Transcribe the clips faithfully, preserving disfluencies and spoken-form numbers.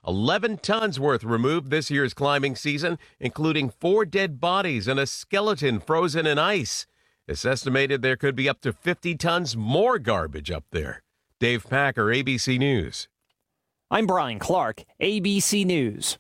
eleven tons worth removed this year's climbing season, including four dead bodies and a skeleton frozen in ice. It's estimated there could be up to fifty tons more garbage up there. Dave Packer, A B C News. I'm Brian Clark, A B C News.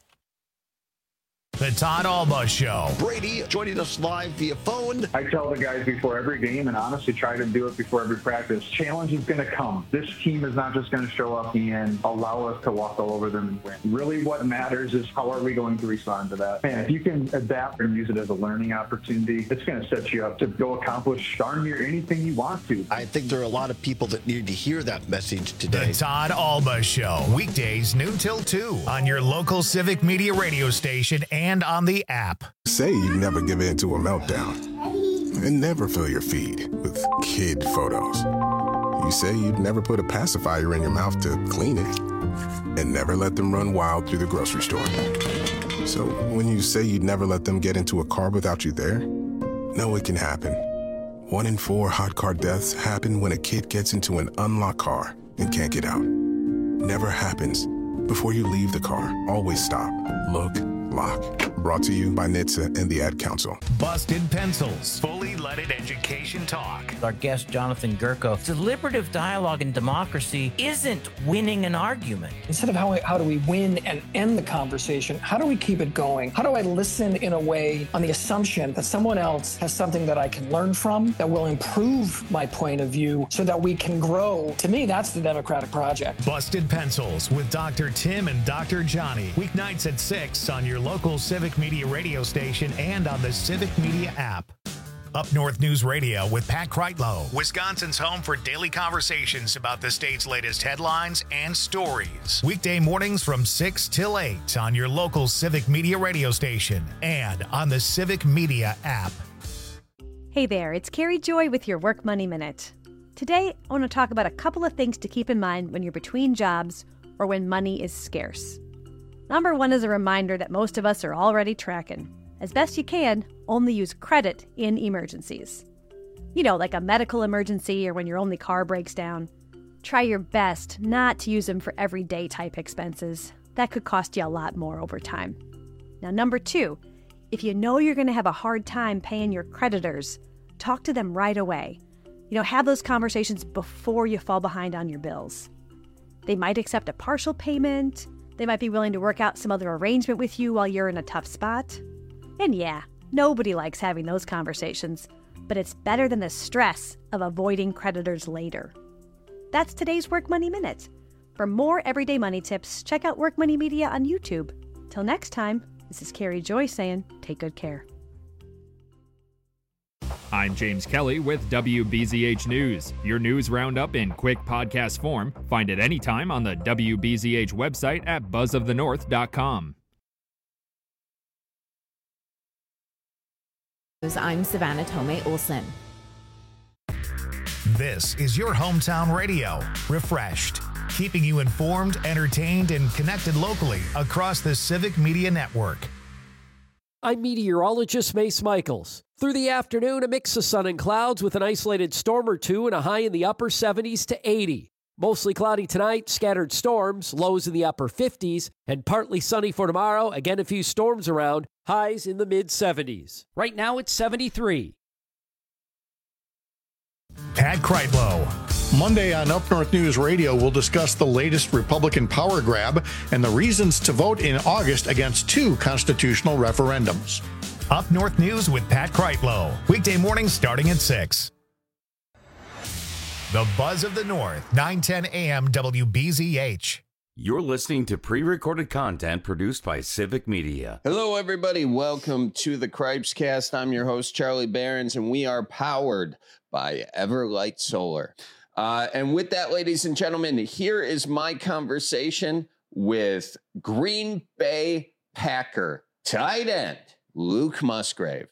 The Todd Alba Show. Brady joining us live via phone. I tell the guys before every game, and honestly try to do it before every practice, challenge is going to come. This team is not just going to show up and allow us to walk all over them and win. Really what matters is how are we going to respond to that. And if you can adapt and use it as a learning opportunity, it's going to set you up to go accomplish darn near anything you want to. I think there are a lot of people that need to hear that message today. The Todd Alba Show. Weekdays noon till two on your local Civic Media radio station and on the app. Say you never give in to a meltdown and never fill your feed with kid photos. You say you'd never put a pacifier in your mouth to clean it and never let them run wild through the grocery store. So when you say you'd never let them get into a car without you there, know it can happen. One in four hot car deaths happen when a kid gets into an unlocked car and can't get out. Never happens. Before you leave the car, always stop, look, lock. Brought to you by N H T S A and the Ad Council. Busted Pencils. Fully leaded education talk. Our guest, Jonathan Gurko. Deliberative dialogue in democracy isn't winning an argument. Instead of how, how do we win and end the conversation, how do we keep it going? How do I listen in a way on the assumption that someone else has something that I can learn from, that will improve my point of view so that we can grow? To me, that's the democratic project. Busted Pencils with Doctor Tim and Doctor Johnny. Weeknights at six on your local Civic Media radio station and on the Civic Media app. Up North News Radio with Pat Kreitlow, Wisconsin's home for daily conversations about the state's latest headlines and stories. Weekday mornings from six till eight on your local Civic Media radio station and on the Civic Media app. Hey there, it's Carrie Joy with your Work Money Minute. Today, I want to talk about a couple of things to keep in mind when you're between jobs or when money is scarce. Number one is a reminder that most of us are already tracking. As best you can, only use credit in emergencies. You know, like a medical emergency or when your only car breaks down. Try your best not to use them for everyday type expenses. That could cost you a lot more over time. Now, number two, if you know you're going to have a hard time paying your creditors, talk to them right away. You know, have those conversations before you fall behind on your bills. They might accept a partial payment. They might be willing to work out some other arrangement with you while you're in a tough spot. And yeah, nobody likes having those conversations, but it's better than the stress of avoiding creditors later. That's today's Work Money Minute. For more everyday money tips, check out Work Money Media on YouTube. Till next time, this is Carrie Joy saying, take good care. I'm James Kelly with W B Z H News, your news roundup in quick podcast form. Find it anytime on the W B Z H website at buzz of the north dot com. I'm Savannah Tomei Olson. This is your hometown radio, refreshed, keeping you informed, entertained, and connected locally across the Civic Media Network. I'm meteorologist Mace Michaels. Through the afternoon, a mix of sun and clouds with an isolated storm or two and a high in the upper seventies to eighty. Mostly cloudy tonight, scattered storms, lows in the upper fifties, and partly sunny for tomorrow. Again, a few storms around, highs in the mid-seventies. Right now, it's seventy-three. Pat Kreitlow. Monday on Up North News Radio, we'll discuss the latest Republican power grab and the reasons to vote in August against two constitutional referendums. Up North News with Pat Kreitlow. Weekday mornings starting at six. The Buzz of the North, nine ten a.m. W B Z H. You're listening to pre-recorded content produced by Civic Media. Hello, everybody. Welcome to the Cripescast. I'm your host, Charlie Behrens, and we are powered by Everlight Solar. Uh, and with that, ladies and gentlemen, here is my conversation with Green Bay Packer tight end Luke Musgrave.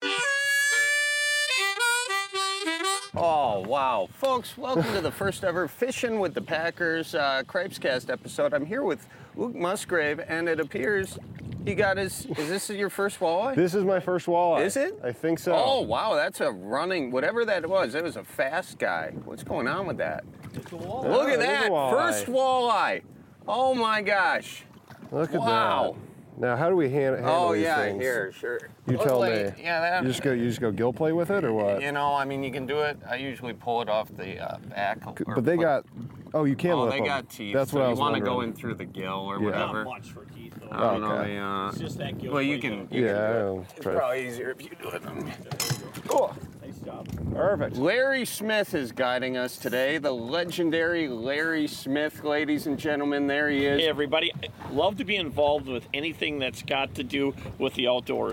Oh, wow. Folks, welcome to the first ever Fishing with the Packers uh, Cripescast episode. I'm here with Luke Musgrave, and it appears he got his, is this your first walleye? This is my first walleye. Is it? I think so. Oh, wow, that's a running, whatever that was, it was a fast guy. What's going on with that? Look at that, first walleye. Oh my gosh. Look at Wow. that. Now, how do we hand, handle Oh these yeah, things? here, sure. You Look, tell like, me. Yeah, that. You just go. You just go gill play with it, or what? You know, I mean, you can do it. I usually pull it off the uh, back. or But they put- got. Oh, you can Oh, lip they them. got teeth. That's so what I you was want to wondering. go in through the gill or Yeah. whatever. Not much for teeth, though. I don't Okay. know. They, uh, It's just that gill well, you plate, can. though. You Yeah, can do I'll it. It's try. probably easier if you do it. Cool. Nice job. Perfect. Larry Smith is guiding us today. The legendary Larry Smith, ladies and gentlemen. There he is. Hey, everybody. Love to be involved with anything that's got to do with the outdoors.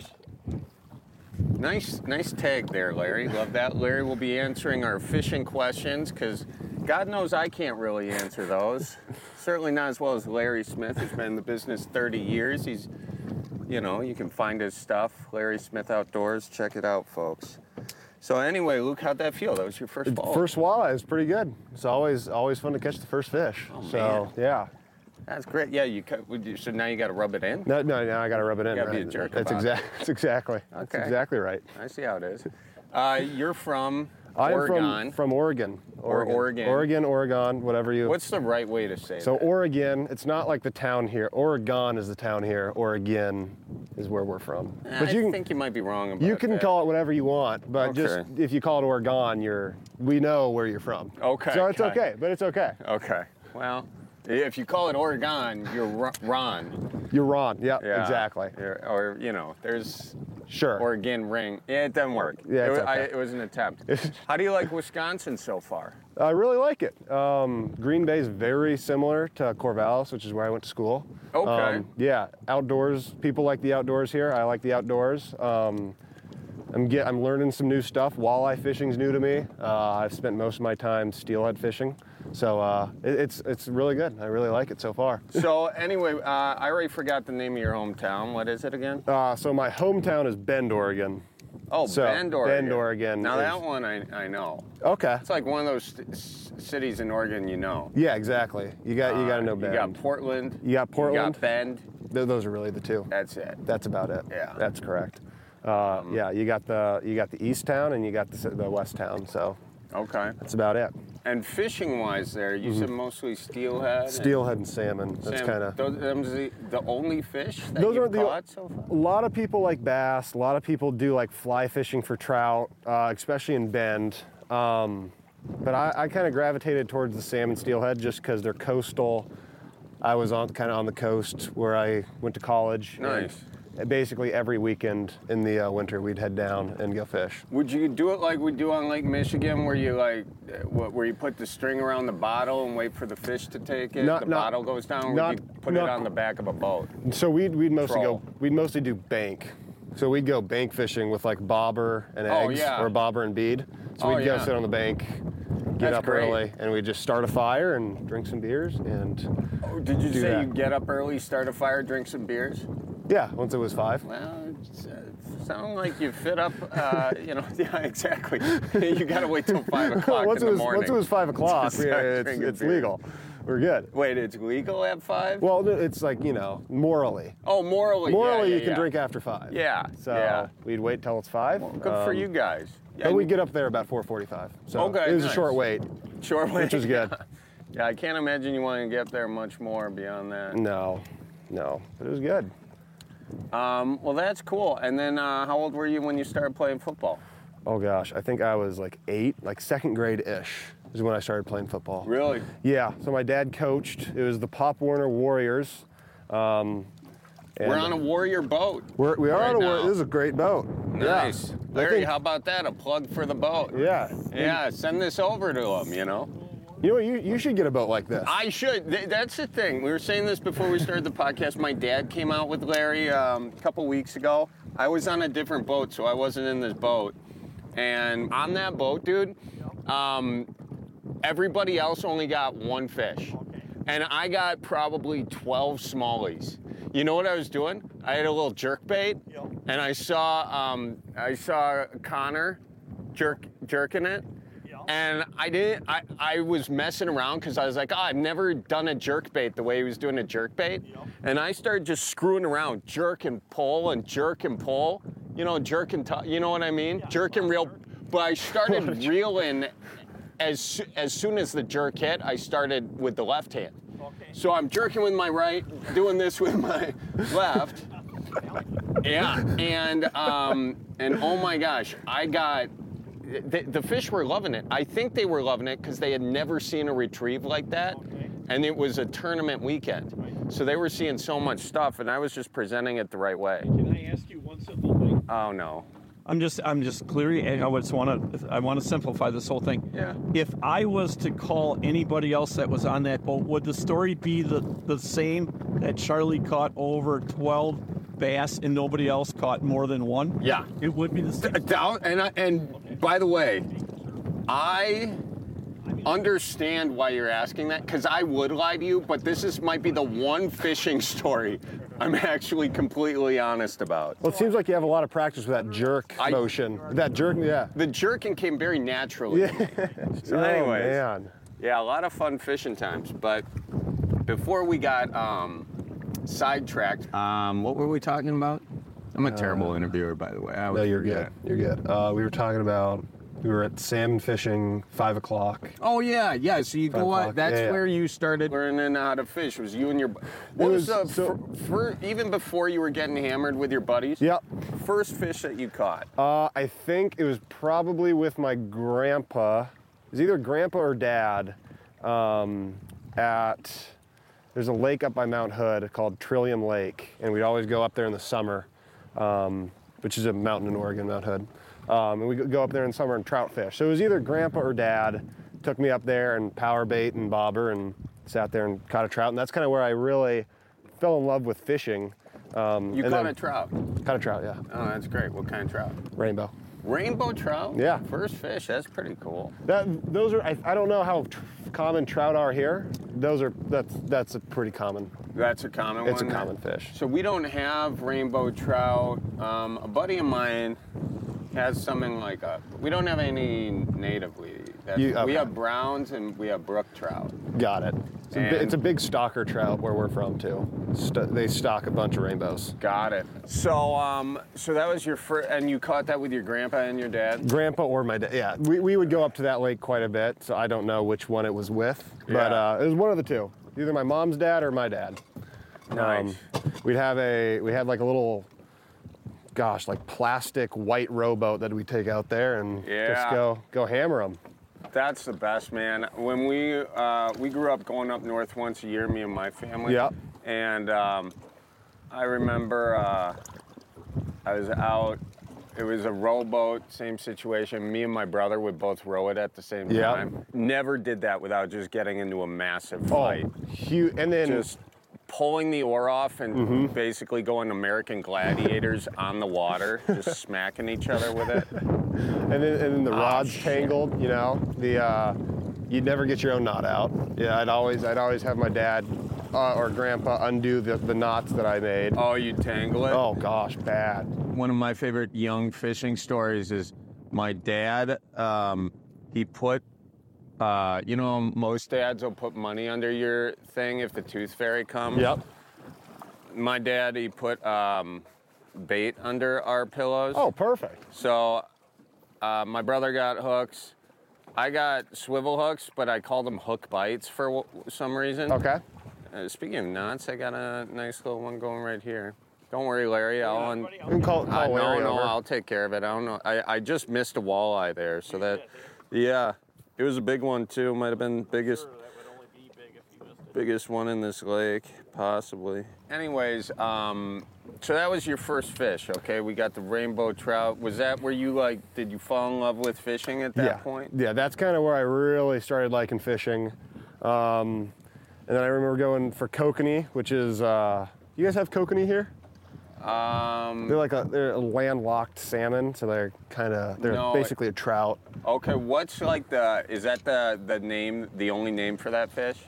Nice, nice tag there, Larry. Love that. Larry will be answering our fishing questions because God knows I can't really answer those. Certainly not as well as Larry Smith, who's been in the business thirty years. He's, you know, you can find his stuff, Larry Smith Outdoors. Check it out, folks. So anyway, Luke, how'd that feel? That was your first fall. First walleye is pretty good. It's always always fun to catch the first fish. Oh, so man. yeah. That's great. Yeah, you cut. would you- So now you got to rub it in. No, no, now I got to rub it in. You gotta be right? a jerk That's about exactly. it. That's exactly. That's Okay. exactly right. I see how it is. Uh, you're from I'm Oregon. from from Oregon. Or Oregon. Oregon, Oregon, whatever you. What's the right way to say So that? Oregon, it's not like the town here. Oregon is the town here. Oregon is where we're from. Eh, But I you can, think you might be wrong about you can that. call it whatever you want, but just Okay. if you call it Oregon, you're we know where you're from. Okay. So it's okay. okay, but it's okay. Okay. Well, if you call it Oregon, you're Ro- Ron. You're Ron. Yep, Yeah. exactly. You're- or, you know, there's Sure. Oregon ring. Yeah, it doesn't work. Yeah, it, it's wa- I, okay. it was an attempt. How do you like Wisconsin so far? I really like it. Um, Green Bay is very similar to Corvallis, which is where I went to school. Okay. Um, yeah, outdoors. People like the outdoors here. I like the outdoors. Um, I'm get. I'm learning some new stuff. Walleye fishing's new to me. Uh, I've spent most of my time steelhead fishing, so uh, it, it's it's really good. I really like it so far. So anyway, uh, I already forgot the name of your hometown. What is it again? Uh, so my hometown is Bend, Oregon. Oh, So, Bend, Oregon. Bend, Oregon Now is- that one I, I know. Okay. It's like one of those st- s- cities in Oregon you know. Yeah, exactly. You got you got to know Uh, Bend. You got Portland. You got Portland. You got Bend. Th- those are really the two. That's it. That's about it. Yeah. That's correct. Uh, yeah, you got the you got the east town and you got the, s- the west town. So Okay. that's about it. And fishing-wise, there, you said mostly steelhead. and Steelhead and salmon. That's salmon. kind of. Those them's the, the only fish that Those you've are the. caught so far. A lot of people like bass. A lot of people do like fly fishing for trout, uh, especially in Bend. Um, but I, I kind of gravitated towards the salmon steelhead just because they're coastal. I was on kind of on the coast where I went to college. and Nice. Basically every weekend in the uh, winter, we'd head down and go fish. Would you do it like we do on Lake Michigan, where you like, uh, wh- where you put the string around the bottle and wait for the fish to take it? Not- the not- bottle goes down, or not- would you put not- it on the back of a boat? So we'd we'd mostly Troll. go we'd mostly do bank. So we'd go bank fishing with like bobber and Oh, eggs yeah. or bobber and bead. So Oh, we'd go yeah. sit on the bank, get That's up great. early, and we'd just start a fire and drink some beers and Oh, did you do say that. you get up early, start a fire, drink some beers? Yeah, once it was five. Well, it's, uh, sound like you fit up. Uh, you know, yeah, exactly. You got to wait till five o'clock once in it the was morning. once it was five o'clock, to start yeah, it's, drinking it's beer. legal. We're good. Wait, it's legal at five? Well, no, it's like you know, morally. Oh, morally. yeah, Morally, yeah, you can yeah. drink after five. Yeah. So yeah. we'd wait till it's five. Good for Um, you guys. Yeah, But we'd get up there about four forty-five. So Okay, it was nice. a short wait. Short wait. Which was good. Yeah, I can't imagine you want to get there much more beyond that. No, no, but it was good. Um, well, that's cool. And then, uh, how old were you when you started playing football? Oh gosh, I think I was like eight, like second grade-ish is when I started playing football. Really? Yeah, so my dad coached. It was the Pop Warner Warriors. Um, and We're on a Warrior boat. We're, we are right on a now. Warrior. This is a great boat. Nice. Yeah. Larry, I think- how about that? A plug for the boat. Yeah. Yeah, send this over to him, you know? You know what, you, you should get a boat like this. I should. Th- That's the thing. We were saying this before we started the podcast. My dad came out with Larry um, a couple weeks ago. I was on a different boat, so I wasn't in this boat. And on that boat, dude, um, everybody else only got one fish. And I got probably twelve smallies. You know what I was doing? I had a little jerk bait, and I saw um, I saw Connor jerk jerking it. And I didn't, I, I was messing around because I was like, oh, I've never done a jerk bait the way he was doing a jerk bait. And I started just screwing around, jerk and pull and jerk and pull. You know, jerk and, t- you know what I mean? Jerk and reel. But I started reeling as, as soon as the jerk hit, I started with the left hand. So I'm jerking with my right, doing this with my left. Yeah, and um, and oh my gosh, I got, the, the fish were loving it. I think they were loving it because they had never seen a retrieve like that, okay. And it was a tournament weekend. Right. So they were seeing so much stuff, and I was just presenting it the right way. Can I ask you one simple thing? Oh no. I'm just, I'm just clearly, I just want to, I want to simplify this whole thing. Yeah. If I was to call anybody else that was on that boat, would the story be the, the same, that Charlie caught over twelve bass and nobody else caught more than one? Yeah. It would be the same. Down, and, and by the way, I understand why you're asking that, because I would lie to you, but this is might be the one fishing story I'm actually completely honest about. Well, it seems like you have a lot of practice with that jerk I, motion. That jerk, yeah. The jerking came very naturally. Yeah. So oh, anyways, man. Yeah, a lot of fun fishing times. But before we got um, sidetracked, um, what were we talking about? I'm a terrible uh, interviewer, by the way. I no, you're good. You're good. Uh, we were talking about, we were at salmon fishing, five o'clock. Oh, yeah, yeah. So you go out, that's yeah, where yeah. you started learning how to fish, was you and your, what was, was the, so, for, for, even before you were getting hammered with your buddies? Yep. First fish that you caught? Uh, I think it was probably with my grandpa. It was either grandpa or dad um, at, there's a lake up by Mount Hood called Trillium Lake, and we'd always go up there in the summer, um, which is a mountain in Oregon, Mount Hood. Um, and we go up there in summer and trout fish. So it was either grandpa or dad took me up there and power bait and bobber and sat there and caught a trout. And that's kind of where I really fell in love with fishing. Um, you caught a trout? Caught a trout, yeah. Oh, that's great. What kind of trout? Rainbow. Rainbow trout? Yeah. First fish, that's pretty cool. That, those are, I, I don't know how tr- common trout are here. Those are, that's, that's a pretty common. That's a common it's one? It's a common fish. So we don't have rainbow trout. Um, a buddy of mine has something like a, we don't have any natively. That's, you, okay. We have browns and we have brook trout. Got it. It's a, it's a big stalker trout where we're from too. St- they stock a bunch of rainbows. Got it. So, um, so that was your first, and you caught that with your grandpa and your dad? Grandpa or my dad. Yeah, we we would go up to that lake quite a bit. So I don't know which one it was with, but yeah. uh, it was one of the two. Either my mom's dad or my dad. Nice. Um, we'd have a we had like a little. Gosh, like plastic white rowboat that we take out there and yeah. just go go hammer them. That's the best, man. When we uh, we grew up going up north once a year, me and my family. Yeah. And um, I remember uh, I was out. It was a rowboat, same situation. Me and my brother would both row it at the same yeah. time. Never did that without just getting into a massive fight. Oh, huge! And then just pulling the oar off and mm-hmm. basically going American Gladiators on the water, just smacking each other with it. And then, and then the oh, rods shit. tangled, you know. The uh, you'd never get your own knot out. Yeah, I'd always I'd always have my dad uh, or grandpa undo the, the knots that I made. Oh, you'd tangle it? Oh gosh, bad. One of my favorite young fishing stories is my dad. Um, he put. Uh, you know, most dads will put money under your thing if the tooth fairy comes. Yep. My dad, he put um, bait under our pillows. Oh, perfect. So uh, my brother got hooks. I got swivel hooks, but I called them hook bites for w- some reason. Okay. Uh, speaking of knots, I got a nice little one going right here. Don't worry, Larry. I'll un- you can call, call uh, Larry No, no, over. I'll take care of it. I don't know. I, I just missed a walleye there, so that, yeah. It was a big one too. Might have been biggest, sure, that would only be big if you missed it. biggest one in this lake, possibly. Anyways, um, so that was your first fish, okay? We got the rainbow trout. Was that where you like? Did you fall in love with fishing at that yeah. point? Yeah, that's kind of where I really started liking fishing. Um, and then I remember going for kokanee, which is. Uh, you guys have kokanee here? Um, they're like a they're a landlocked salmon, so they're kind of they're no, basically a trout. Okay, what's like the is that the the name the only name for that fish?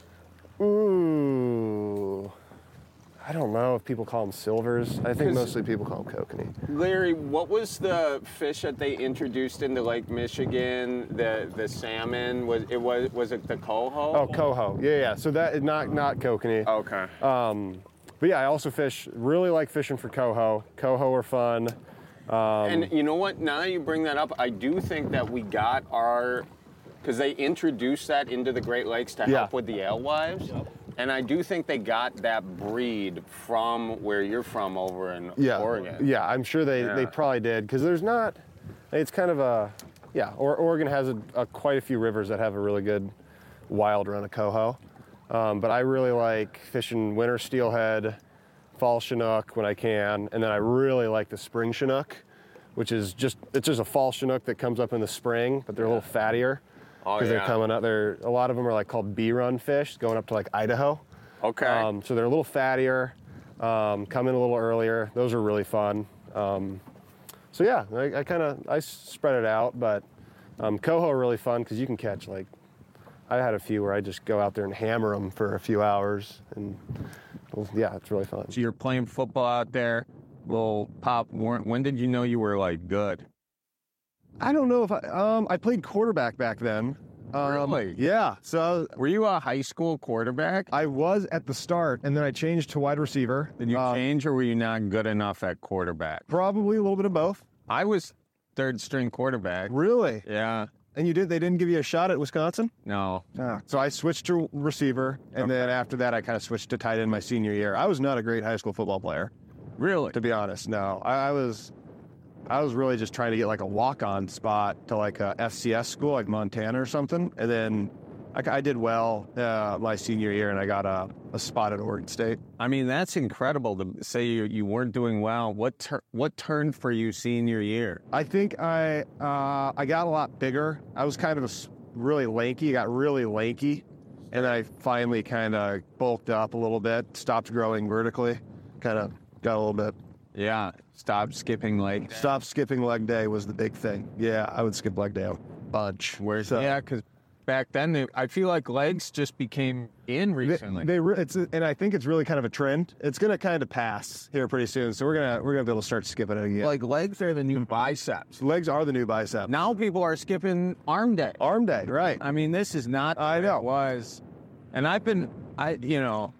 Ooh, I don't know if people call them silvers. I think mostly people call them kokanee. Larry, what was the fish that they introduced into Lake Michigan? The the salmon was it was was it the coho? Oh, coho. Yeah, yeah. So that is not not kokanee. Okay. Um. But yeah, I also fish, really like fishing for coho. Coho are fun. Um, and you know what, now that you bring that up, I do think that we got our, because they introduced that into the Great Lakes to help yeah. with the alewives. Yep. And I do think they got that breed from where you're from over in yeah. Oregon. Yeah, I'm sure they, Yeah. they probably did, because there's not, it's kind of a, yeah, or, Oregon has a, a, quite a few rivers that have a really good wild run of coho. Um, but I really like fishing winter steelhead, fall chinook when I can, and then I really like the spring chinook, which is just, it's just a fall chinook that comes up in the spring, but they're a little fattier. Oh, Because yeah. they're coming up, they're, a lot of them are like called bee-run fish, going up to like Idaho. Okay. Um, so they're a little fattier, um, come in a little earlier. Those are really fun. Um, so yeah, I, I kind of, I spread it out, but um, coho are really fun because you can catch like, I had a few where I just go out there and hammer them for a few hours, and well, yeah, it's really fun. So you're playing football out there, little pop. When did you know you were like good? I don't know if I, um, I played quarterback back then. Um, Really? Yeah. So Were you a high school quarterback? I was at the start, and then I changed to wide receiver. Did you Uh, change, or were you not good enough at quarterback? Probably a little bit of both. I was third string quarterback. Really? Yeah. And you did? They didn't give you a shot at Wisconsin? No. Ah, so I switched to receiver, and then after that, I kind of switched to tight end my senior year. I was not a great high school football player. Really? To be honest, no. I, I was, I was really just trying to get like a walk-on spot to like a F C S school, like Montana or something, and then I, I did well uh, my senior year, and I got a, a spot at Oregon State. I mean, that's incredible to say you, you weren't doing well. What tur- what turned for you senior year? I think I uh, I got a lot bigger. I was kind of a s- really lanky. I got really lanky, and then I finally kind of bulked up a little bit, stopped growing vertically, kind of got a little bit. Yeah, stop skipping leg day. Stop skipping leg day was the big thing. Yeah, I would skip leg day a bunch. Where's So- yeah, because back then they, I feel like legs just became in recently. They, they re- it's and I think it's really kind of a trend. It's gonna kind of pass here pretty soon, so we're gonna we're gonna be able to start skipping it again. Like legs are the new biceps. Legs are the new bicep. Now people are skipping arm day. Arm day, right? I mean, this is not. I know. It was, and I've been, I you know,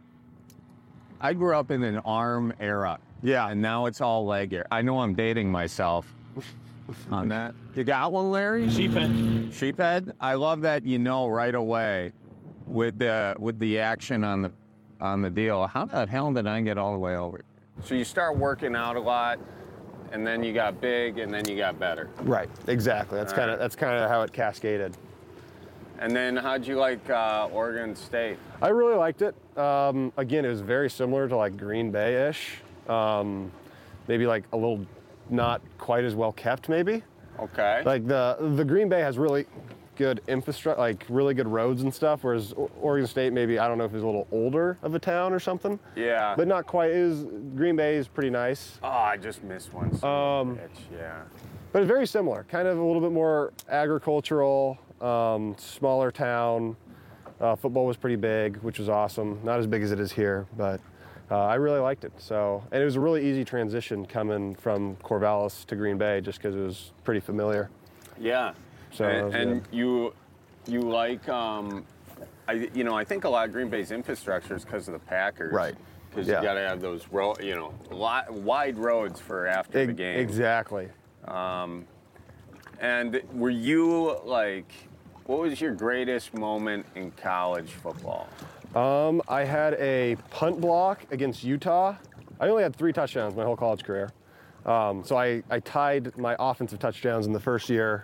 I grew up in an arm era. Yeah. And now it's all leg era. I know I'm dating myself on that. You got one, Larry? Sheephead. Sheephead. I love that you know right away with the with the action on the on the deal. How the hell did I get all the way over? So you start working out a lot, and then you got big, and then you got better. Right. Exactly. That's All kind of right. that's kind of how it cascaded. And then how'd you like uh, Oregon State? I really liked it. Um, again, it was very similar to like Green Bay-ish. Um, maybe like a little not quite as well kept, maybe. Okay. Like the the Green Bay has really good infrastructure, like really good roads and stuff, whereas O- Oregon State maybe, I don't know if it's a little older of a town or something. Yeah. But not quite. It was, Green Bay is pretty nice. Oh, I just missed one. Um, Bitch, yeah. But it's very similar, kind of a little bit more agricultural, um, smaller town. Uh, football was pretty big, which was awesome. Not as big as it is here, but uh, I really liked it. So, and it was a really easy transition coming from Corvallis to Green Bay, just because it was pretty familiar. Yeah. So that and was and good. you you like um, I you know I think a lot of Green Bay's infrastructure is because of the Packers. Right. Because Yeah. you got to have those ro- you know lot, wide roads for after the Ex- game. Exactly. Um, and were you like, what was your greatest moment in college football? Um, I had a punt block against Utah. I only had three touchdowns my whole college career. Um, so I, I tied my offensive touchdowns in the first year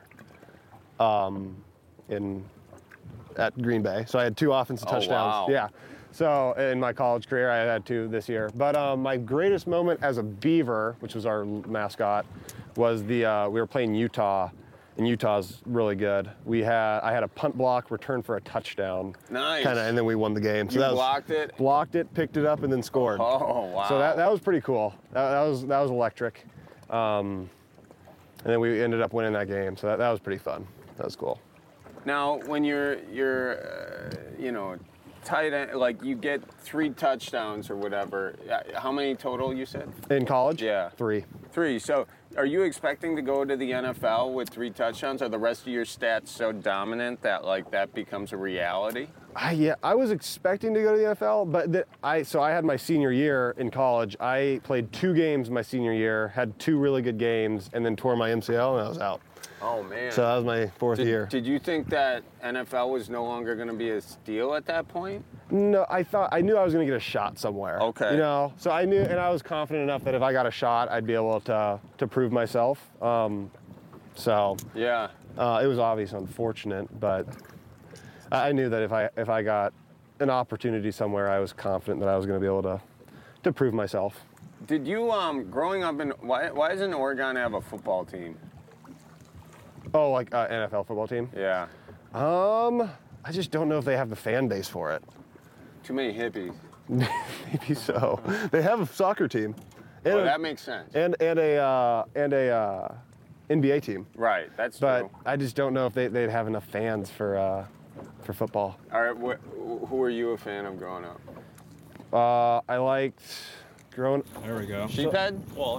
um, in at Green Bay. So I had two offensive Oh, touchdowns. wow. Yeah. So in my college career, I had two this year. But um, my greatest moment as a Beaver, which was our mascot, was the uh, we were playing Utah, and Utah's really good. We had I had a punt block return for a touchdown. Nice. Kinda, and then we won the game. So You that was, blocked it? Blocked it, picked it up, and then scored. Oh, wow. So that, that was pretty cool. That, that was that was electric. Um, and then we ended up winning that game. So that, that was pretty fun. That was cool. Now, when you're you're uh, you know tight end, like you get three touchdowns or whatever. uh, How many total you said? In college? Yeah. Three. Three. So, are you expecting to go to the N F L with three touchdowns? Are the rest of your stats so dominant that like that becomes a reality? I, yeah, I was expecting to go to the N F L, but the, I so I had my senior year in college. I played two games my senior year, had two really good games, and then tore my M C L and I was out. Oh, man. So that was my fourth did, year. Did you think that N F L was no longer going to be a steal at that point? No, I thought I knew I was going to get a shot somewhere. Okay. You know, so I knew, and I was confident enough that if I got a shot, I'd be able to to prove myself. Um, so yeah, uh, it was obvious, unfortunate, but I knew that if I if I got an opportunity somewhere, I was confident that I was going to be able to to prove myself. Did you um growing up in why why doesn't Oregon have a football team? Oh, like uh, N F L football team? Yeah. Um, I just don't know if they have the fan base for it. Too many hippies. Maybe so. They have a soccer team. Oh, a, that makes sense. And and a uh, and a uh, N B A team. Right, that's but true. I just don't know if they they'd have enough fans for uh, for football. All right, wh- who were you a fan of growing up? Uh, I liked growing. There we go. Sheephead? Well,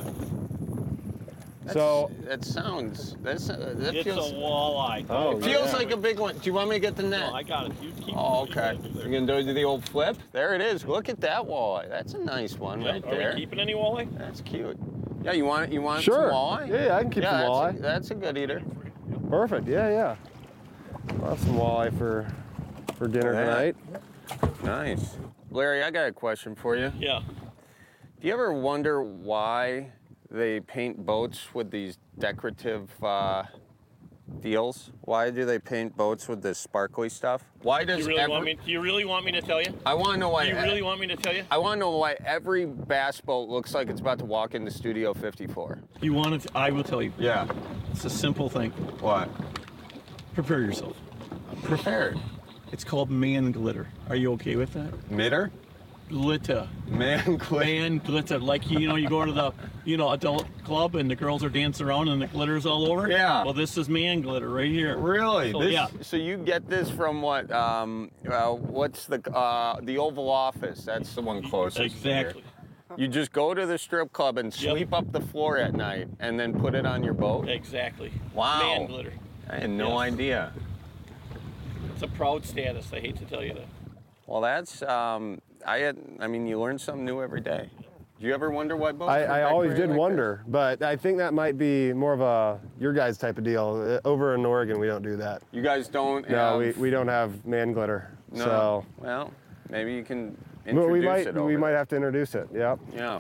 so that sounds that's uh, that it's feels. a walleye. Oh, it feels yeah. like a big one. Do you want me to get the net? No, I got it. You keep Oh, okay. You're gonna do the old flip? There it is. Look at that walleye. That's a nice one Yep. right Are there. we keeping any walleye? That's cute. Yeah, you want you want Sure. some walleye? Yeah, yeah, I can keep yeah, some that's walleye. A, that's a good eater. Perfect. Yeah, yeah. I'll have some walleye for for dinner Yeah. tonight. Nice. Larry, I got a question for you. Yeah. Do you ever wonder why they paint boats with these decorative uh, deals? Why do they paint boats with this sparkly stuff? Why does You really every... want me? Do you really want me to tell you? I want to know why... Do you really want me to tell you? I want to know why every bass boat looks like it's about to walk into Studio fifty-four. You want to? I will tell you. Yeah. It's a simple thing. What? Prepare yourself. Prepared. It's called man glitter. Are you okay with that? Mitter? Glitter. Man glitter. Man glitter. Like, you know, you go to the, you know, adult club and the girls are dancing around and the glitter's all over. Yeah. Well, this is man glitter right here. Really? So, This- yeah. So you get this from what? Um, uh, what's the uh, the Oval Office? That's the one closest. Exactly. Here. You just go to the strip club and Yep. sweep up the floor at night, and then put it on your boat. Exactly. Wow. Man glitter. I had no Yes. idea. It's a proud status. I hate to tell you that. Well, that's um, I had. I mean, you learn something new every day. Do you ever wonder why boats? I, are I always decorated did like wonder, but I think that might be more of a your guys type of deal. Uh, Over in Oregon, we don't do that. this? You guys don't. No, we, have, we don't have man glitter. No. So Well, maybe you can but introduce we might it. Over we might have to introduce it. Yep. Yeah.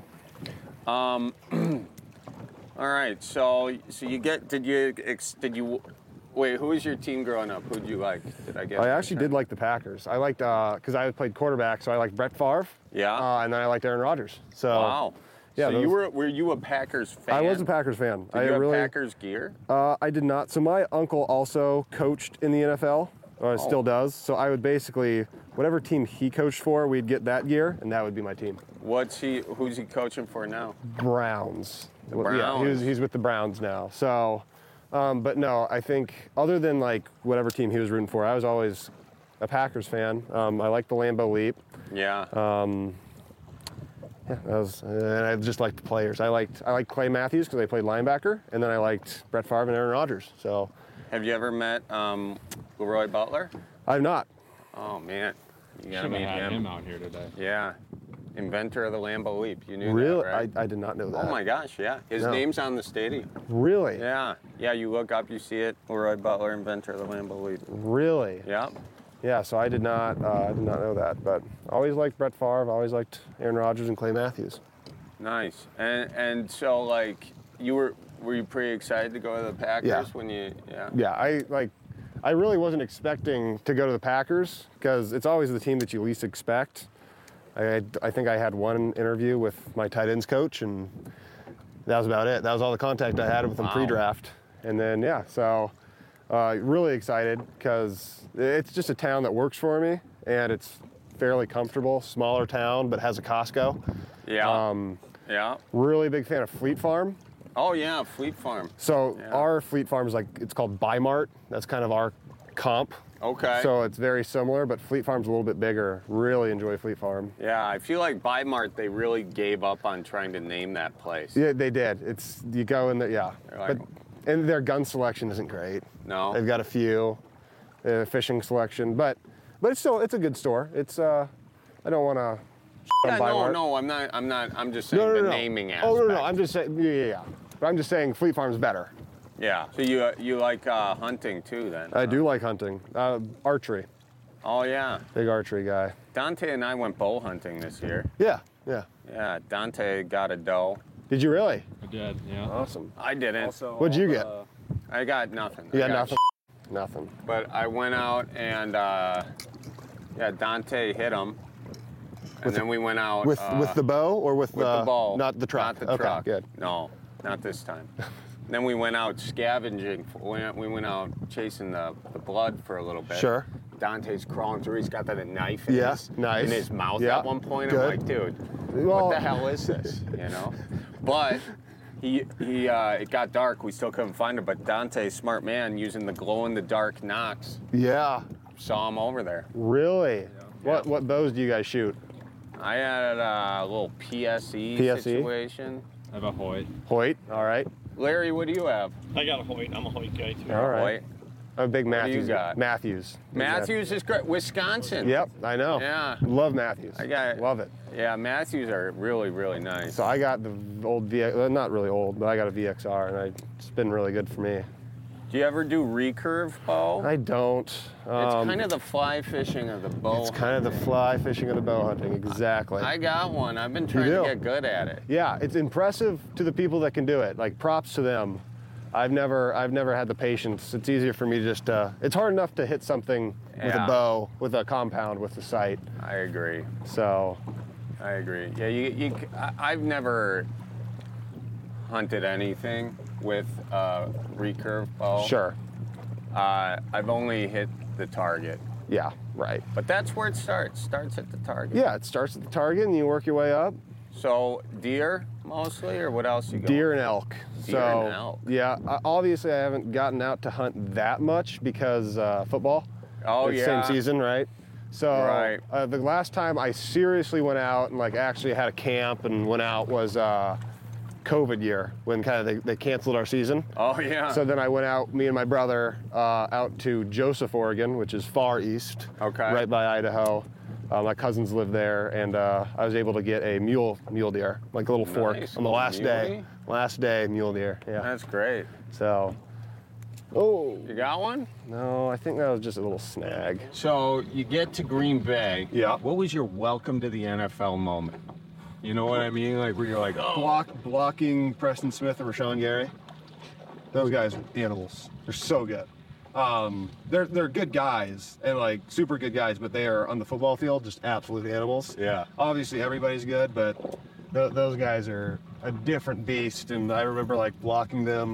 Um. all right. So, so you get? Did you? Ex, did you? Wait. Who was your team growing up? Who'd you like? Did I get? I actually did like the Packers. I liked because I played quarterback, so I liked Brett Favre. Yeah. Uh, and then I liked Aaron Rodgers. So Wow. yeah, So those- you were? Were you a Packers fan? I was a Packers fan. Did I you have really Packers gear? Uh, I did not. So my uncle also coached in the N F L, or Oh. still does. So I would basically, whatever team he coached for, we'd get that gear, and that would be my team. What's he? Who's he coaching for now? Browns. The Well, Yeah, he was, Browns. he's with the Browns now. So, um, but no, I think other than like whatever team he was rooting for, I was always a Packers fan. Um, I liked the Lambeau Leap. Yeah. Um, yeah, that was, and I just liked the players. I liked I liked Clay Matthews because they played linebacker, and then I liked Brett Favre and Aaron Rodgers. So Have you ever met um, Leroy Butler? I've not. Oh man, you gotta Should meet have had him. him out here today. Yeah, inventor of the Lambeau Leap. You knew Really, that, right? I, I did not know that. Oh my gosh, yeah. His No. name's on the stadium. Really? Yeah, yeah. You look up, you see it. Leroy Butler, inventor of the Lambeau Leap. Really? Yeah. Yeah. So I did not. Uh, I did not know that. But I always liked Brett Favre. I always liked Aaron Rodgers and Clay Matthews. Nice. And and so like you were were you pretty excited to go to the Packers Yeah. when you yeah. Yeah. I like. I really wasn't expecting to go to the Packers because it's always the team that you least expect. I, I think I had one interview with my tight ends coach, and that was about it. That was all the contact I had with him Wow. pre-draft. And then, yeah, so uh, really excited because it's just a town that works for me, and it's fairly comfortable, smaller town, but has a Costco. Yeah. Um, yeah. really big fan of Fleet Farm. Oh yeah, Fleet Farm. So Yeah. our Fleet Farm is like, it's called Bi-Mart. That's kind of our comp. Okay. So it's very similar, but Fleet Farm's a little bit bigger. Really enjoy Fleet Farm. Yeah, I feel like Bi-Mart, they really gave up on trying to name that place. Yeah, they did. It's, you go in there, yeah. They're like- But, and their gun selection isn't great. No? They've got a few, uh, fishing selection, but but it's still, it's a good store. It's, uh, I don't want to Yeah, on no, Bi-Mart. no, I'm not, I'm not, I'm just saying No, no, the no. naming aspect. Oh, no, no, I'm just saying, yeah, yeah, yeah. But I'm just saying Fleet Farm's better. Yeah. So you uh, you like uh, hunting too, then? I do like hunting. Uh, archery. Oh yeah. Big archery guy. Dante and I went bow hunting this year. Yeah. Yeah. Yeah. Dante got a doe. Did you really? I did. Yeah. Awesome. I didn't. Also, What'd you get? Uh, I got nothing. You I got got nothing. Nothing. But I went out and uh, yeah, Dante hit him, and With then the- we went out With uh, with the bow or with, with the, the bow, Not the truck. Not the okay, truck. Good. No, not this time. Then we went out scavenging. For, we went- we went out chasing the, the blood for a little bit. Sure. Dante's crawling through. He's got that knife in, Yeah, his, nice. in his mouth Yeah, at one point. good. I'm like, dude, Well- what the hell is this? You know. But he he uh, it got dark. We still couldn't find him. But Dante, smart man, using the glow in the dark Knox, Yeah. saw him over there. Really? What what bows do you guys shoot? I had a little P S E, P S E? situation. I have a Hoyt. Hoyt. All right. Larry, what do you have? I got a Hoyt. I'm a Hoyt guy too. All right. Hoyt. I'm a big What do you Matthews. got? Matthews. Matthews is great. Wisconsin. Yep, I know. Yeah. Love Matthews. I got Love it. Yeah, Matthews are really, really nice. So I got the old V X, well, not really old, but I got a V X R, and I, it's been really good for me. Do you ever do recurve bow? I don't. It's Um, kind of the fly fishing of the bow. It's kind of the fly fishing of the bow hunting, exactly. I got one. I've been trying You to do? get good at it. Yeah, it's impressive to the people that can do it. Like props to them. I've never, I've never had the patience. It's easier for me to just. Uh, it's hard enough to hit something with Yeah. a bow, with a compound, with the sight. I agree. So. I agree. Yeah, you, you, I- I've never hunted anything with a recurve bow. Sure. Uh, I've only hit the target. Yeah, right. But that's where it starts. Starts at the target. Yeah, it starts at the target and you work your way up. So deer mostly, or what else you got? Deer and elk. Deer so, and elk. Yeah, I- obviously I haven't gotten out to hunt that much because uh, football. Oh, It's yeah. Same season, right? So Right. uh, the last time I seriously went out and like actually had a camp and went out was uh, COVID year when kind of they, they canceled our season. Oh yeah. So then I went out, me and my brother, uh, out to Joseph, Oregon, which is far east, Okay. right by Idaho. Uh, my cousins live there, and uh, I was able to get a mule mule deer, like a little fork, Nice, on the little last day. muley. Last day, mule deer. Yeah. That's great. So. Oh. You got one? No, I think that was just a little snag. So you get to Green Bay. Yeah. What was your welcome to the N F L moment? You know what I mean? Like where you're like, oh. Block, blocking Preston Smith and Rashawn Gary. Those guys are animals. They're so good. Um, they're they're good guys and like super good guys, but they are on the football field just absolute animals. Yeah. Obviously everybody's good, but th- those guys are a different beast. And I remember like blocking them.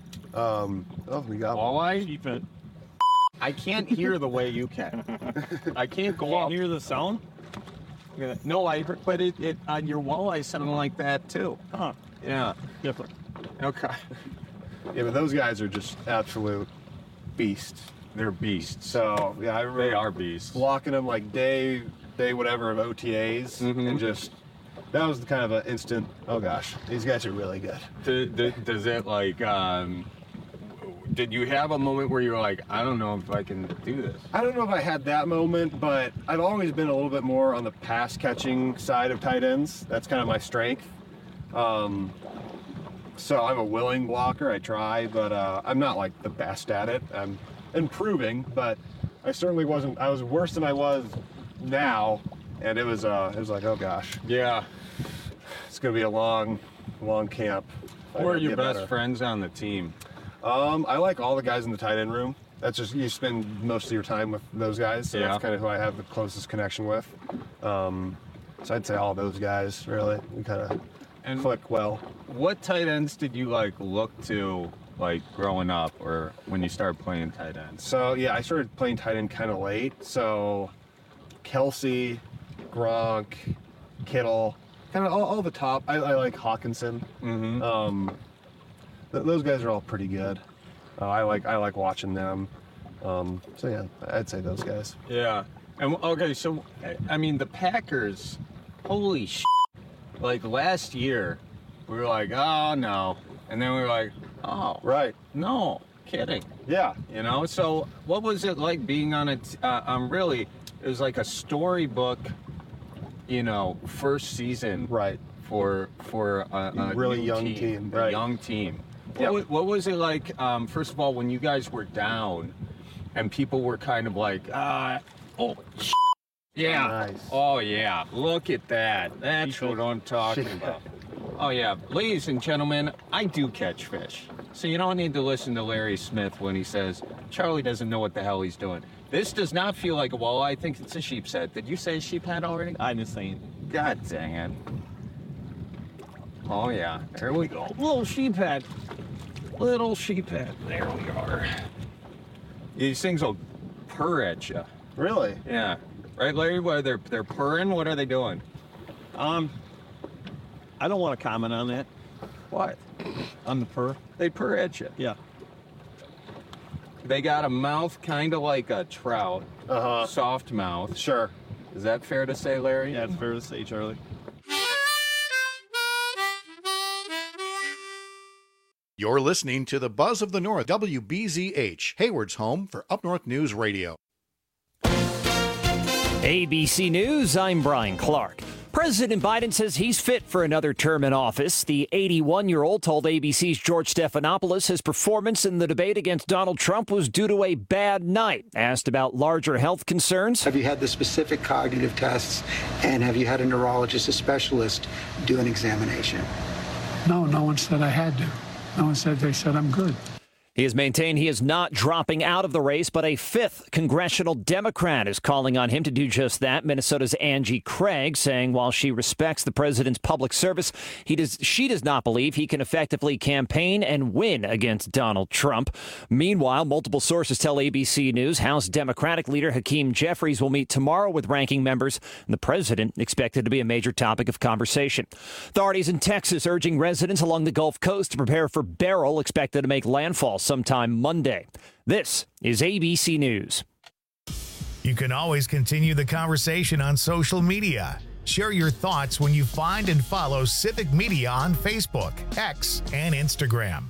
Um, oh, we got one. Walleye? Keep it. I can't hear the way you can. I can't go Can't up. hear the sound? Yeah. No, I heard, but it, it on your walleye sounded like that too. Huh. Yeah. Different. Okay. Yeah, but those guys are just absolute beasts. They're beasts. So yeah, I remember They are beasts. blocking them like day day whatever of O T As Mhm. and just that was kind of an instant. Oh gosh, these guys are really good. Do- do- Does it like? Um, did you have a moment where you were like, I don't know if I can do this? I don't know if I had that moment, but I've always been a little bit more on the pass catching side of tight ends. That's kind of my strength. Um, so I'm a willing blocker. I try, but uh, I'm not like the best at it. I'm improving, but I certainly wasn't. I was worse than I was now, and it was. Uh, it was like, oh gosh, Yeah. it's gonna be a long, long camp. I Who are gotta your get best better. friends on the team? Um, I like all the guys in the tight end room. That's just you spend most of your time with those guys, so Yeah. that's kind of who I have the closest connection with. Um, so I'd say all those guys really. We kind of And click well. what tight ends did you like look to like growing up, or when you started playing tight ends? So yeah, I started playing tight end kind of late. So Kelsey, Gronk, Kittle, kind of all, all the top. I, I like Hawkinson. Mm-hmm. Um, th- those guys are all pretty good. Uh, I like I like watching them. Um, so yeah, I'd say those guys. Yeah. And okay, so I mean the Packers, holy sh! Like last year, we were like, oh no, and then we were like, oh Right. no, kidding. Yeah. You know. So what was it like being on a? T- uh, um, really, it was like a storybook. You know, first season. Right. For for a, a Really new young team, team, a right. young team. What, was, what was it like, um, first of all, when you guys were down and people were kind of like, uh, oh, sh- yeah, nice. Oh, yeah, look at that. That's what I'm talking about. Oh, yeah, ladies and gentlemen, I do catch fish. So you don't need to listen to Larry Smith when he says, Charlie doesn't know what the hell he's doing. This does not feel like a walleye. I think it's a sheep's head. Did you say sheep head already? I'm just saying. God dang it. Oh, yeah. There we go. Little sheep head. Little sheep head. There we are. These things will purr at you. Really? Yeah. Right, Larry? What, they're, they're purring? What are they doing? Um, I don't want to comment on that. What? On the purr? They purr at you. Yeah. They got a mouth kind of like a trout. Uh-huh. Soft mouth. Sure. Is that fair to say, Larry? Yeah, it's fair to say, Charlie. You're listening to the Buzz of the North, W B Z H, Hayward's home for Up North News Radio. A B C News, I'm Brian Clark. President Biden says he's fit for another term in office. The eighty-one-year-old told A B C's George Stephanopoulos his performance in the debate against Donald Trump was due to a bad night. Asked about larger health concerns. Have you had the specific cognitive tests, and have you had a neurologist, a specialist, do an examination? No, no one said I had to. No one said, they said I'm good. He has maintained he is not dropping out of the race, but a fifth congressional Democrat is calling on him to do just that. Minnesota's Angie Craig saying while she respects the president's public service, he does, she does not believe he can effectively campaign and win against Donald Trump. Meanwhile, multiple sources tell A B C News House Democratic leader Hakeem Jeffries will meet tomorrow with ranking members, and the president expected to be a major topic of conversation. Authorities in Texas urging residents along the Gulf Coast to prepare for Beryl, expected to make landfall sometime Monday. This is A B C News. You can always continue the conversation on social media. Share your thoughts when you find and follow Civic Media on Facebook, X, and Instagram.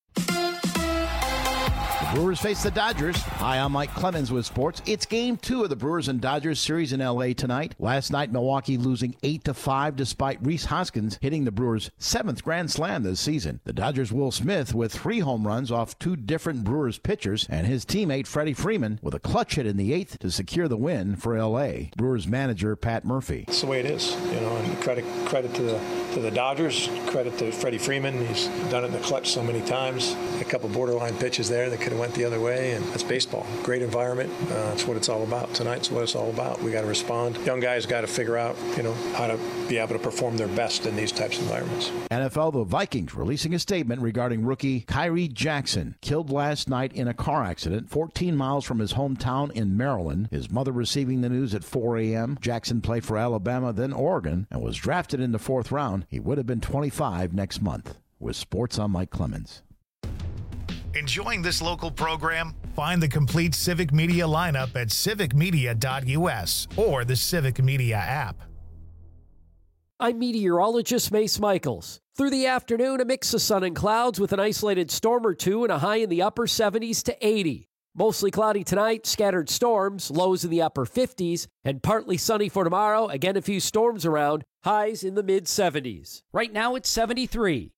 Brewers face the Dodgers. Hi, I'm Mike Clemens with sports. It's game two of the Brewers and Dodgers series in L A tonight. Last night, Milwaukee losing eight to five despite Rhys Hoskins hitting the Brewers' seventh grand slam this season. The Dodgers' Will Smith with three home runs off two different Brewers pitchers, and his teammate Freddie Freeman with a clutch hit in the eighth to secure the win for L A. Brewers manager Pat Murphy. That's the way it is, you know, and credit credit to the to the Dodgers, credit to Freddie Freeman. He's done it in the clutch so many times. A couple borderline pitches there that could have went the other way, and that's baseball. Great environment. Uh, that's what it's all about. Tonight's what it's all about. We got to respond. Young guys got to figure out, you know, how to be able to perform their best in these types of environments. N F L, the Vikings releasing a statement regarding rookie Kyrie Jackson, killed last night in a car accident fourteen miles from his hometown in Maryland. His mother receiving the news at four a.m. Jackson played for Alabama, then Oregon, and was drafted in the fourth round. He would have been twenty-five next month. With sports, I'm Mike Clemens. Enjoying this local program? Find the complete Civic Media lineup at civic media dot u s or the Civic Media app. I'm meteorologist Mace Michaels. Through the afternoon, a mix of sun and clouds with an isolated storm or two and a high in the upper seventies to eighty. Mostly cloudy tonight, scattered storms, lows in the upper fifties, and partly sunny for tomorrow. Again, a few storms around, highs in the mid seventies. Right now, it's seventy-three.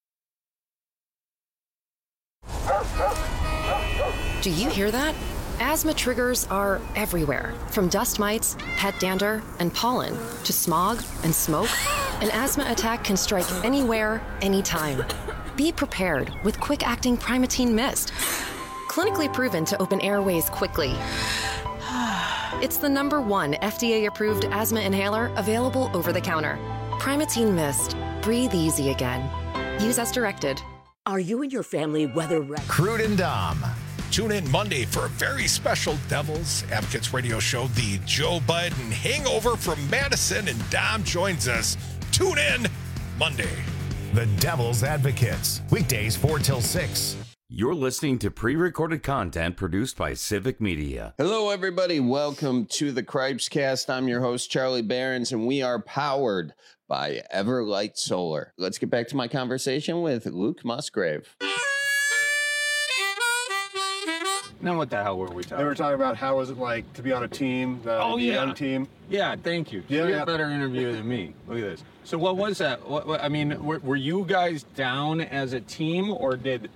Do you hear that? Asthma triggers are everywhere, from dust mites, pet dander, and pollen, to smog and smoke. An asthma attack can strike anywhere, anytime. Be prepared with quick-acting Primatene Mist. Clinically proven to open airways quickly. It's the number one F D A-approved asthma inhaler available over the counter. Primatene Mist. Breathe easy again. Use as directed. Are you and your family weather ready? Crude and Dom. Tune in Monday for a very special Devil's Advocates radio show, the Joe Biden Hangover from Madison, and Dom joins us. Tune in Monday. The Devil's Advocates, weekdays four till six. You're listening to pre-recorded content produced by Civic Media. Hello, everybody. Welcome to the Cripes Cast. I'm your host, Charlie Behrens, and we are powered by Everlight Solar. Let's get back to my conversation with Luke Musgrave. Now what the hell were we talking about? They were talking about how was it like to be on a team, the, oh, the yeah. young team. Yeah, thank you. Yeah, You're yeah. a better interviewer than me. Look at this. So what was that? What, what, I mean, were, were you guys down as a team, or did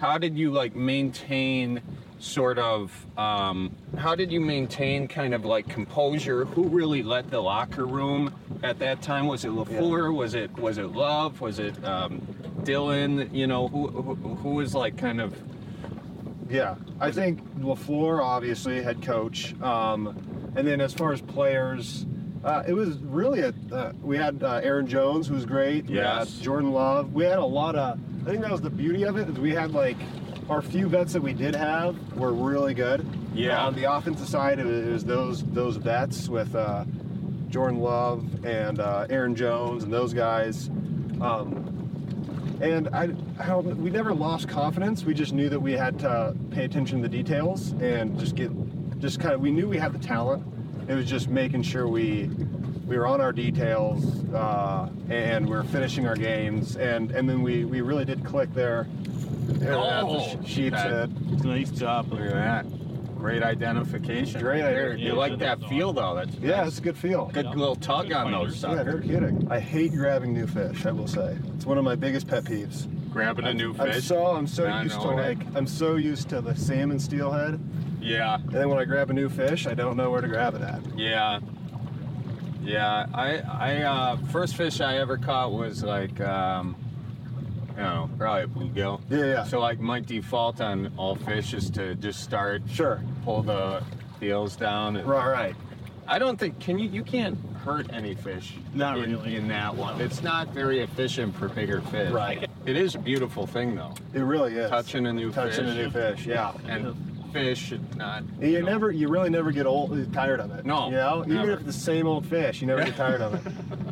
how did you like maintain sort of, um, how did you maintain kind of like composure? Who really led the locker room at that time? Was it LaFleur? Yeah. Was it was it Love? Was it um, Dylan? You know, who, who who was like kind of? Yeah, I think LaFleur, obviously, head coach. Um, and then as far as players, uh, it was really a, uh, we had uh, Aaron Jones, who was great. We yes. had Jordan Love. We had a lot of, I think that was the beauty of it, is we had like, our few vets that we did have were really good. Yeah. On the offensive side, it was those those vets with uh, Jordan Love and uh, Aaron Jones and those guys. Um, And I, I don't, we never lost confidence. We just knew that we had to pay attention to the details and just get, just kind of, we knew we had the talent. It was just making sure we, we were on our details uh, and we're finishing our games. And, and then we, we really did click there. Oh, the sheep's head. Nice job. Look at that. Great identification. Great idea. idea. You like that feel though? That's yeah, nice. It's a good feel. Good yeah. little tug on those suckers. Yeah, no kidding. I hate grabbing new fish, I will say. It's one of my biggest pet peeves. Grabbing a new fish? I'm so, I'm so I used to it. like, I'm so used to the salmon steelhead. Yeah. And then when I grab a new fish, I don't know where to grab it at. Yeah. Yeah, I, I, uh, first fish I ever caught was like, um, you know, probably a bluegill. Yeah, yeah. So like my default on all fish is to just start, sure, pull the gills down. And, right, right. I don't think, can you, you can't hurt any fish. Not in, really. In that one. It's not very efficient for bigger fish. Right. It is a beautiful thing though. It really is. Touching a new Touching fish. Touching a new fish, yeah. And fish, not. You, you know. never, you really never get old, tired of it. No. You know, even never. if it's the same old fish, you never get tired of it.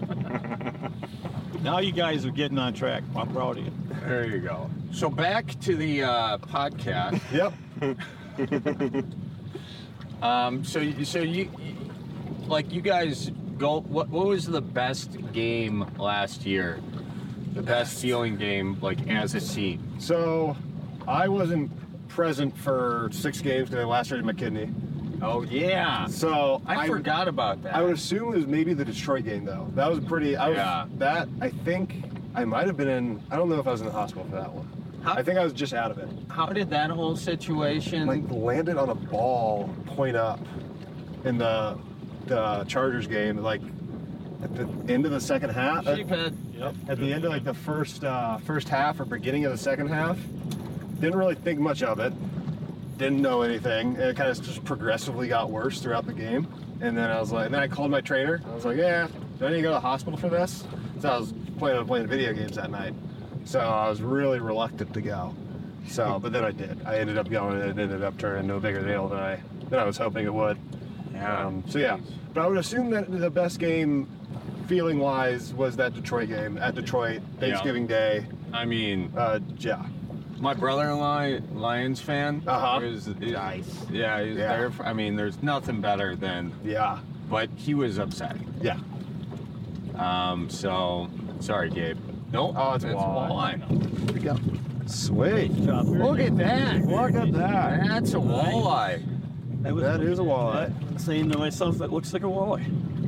Now you guys are getting on track. I'm proud of you. There you go. So back to the uh, podcast. Yep. um. So you, so you, like you guys go. What What was the best game last year? The best feeling game, like as a team. So, I wasn't present for six games because I lacerated my kidney. Oh yeah. So I, I forgot about that. I would assume it was maybe the Detroit game though. That was pretty. I was, yeah. That I think I might have been in. I don't know if I was in the hospital for that one. How, I think I was just out of it. How did that whole situation? Like landed on a ball, point up, in the the Chargers game. Like at the end of the second half. At, yep. at the end of like the first uh, first half or beginning of the second half. Didn't really think much of it. Didn't know anything. It kind of just progressively got worse throughout the game. And then I was like, and then I called my trainer. I was like, yeah, do I need to go to the hospital for this? So I was planning on playing video games that night. So I was really reluctant to go. So, but then I did. I ended up going, and it ended up turning no bigger deal than I than I was hoping it would. Yeah. Um, so yeah, but I would assume that the best game, feeling-wise, was that Detroit game at Detroit, Thanksgiving yeah. Day. I mean, uh, yeah. My brother-in-law, Lions fan. Uh-huh. Was, nice. Yeah, he's yeah. there. For, I mean, there's nothing better than. Yeah. But he was upset. Yeah. Um. So, sorry, Gabe. Nope. Oh, it's a walleye. Here we go. Sweet. Look at that. Look at that. That's a walleye. That, was, that is a walleye. I'm saying to myself, that looks like a walleye.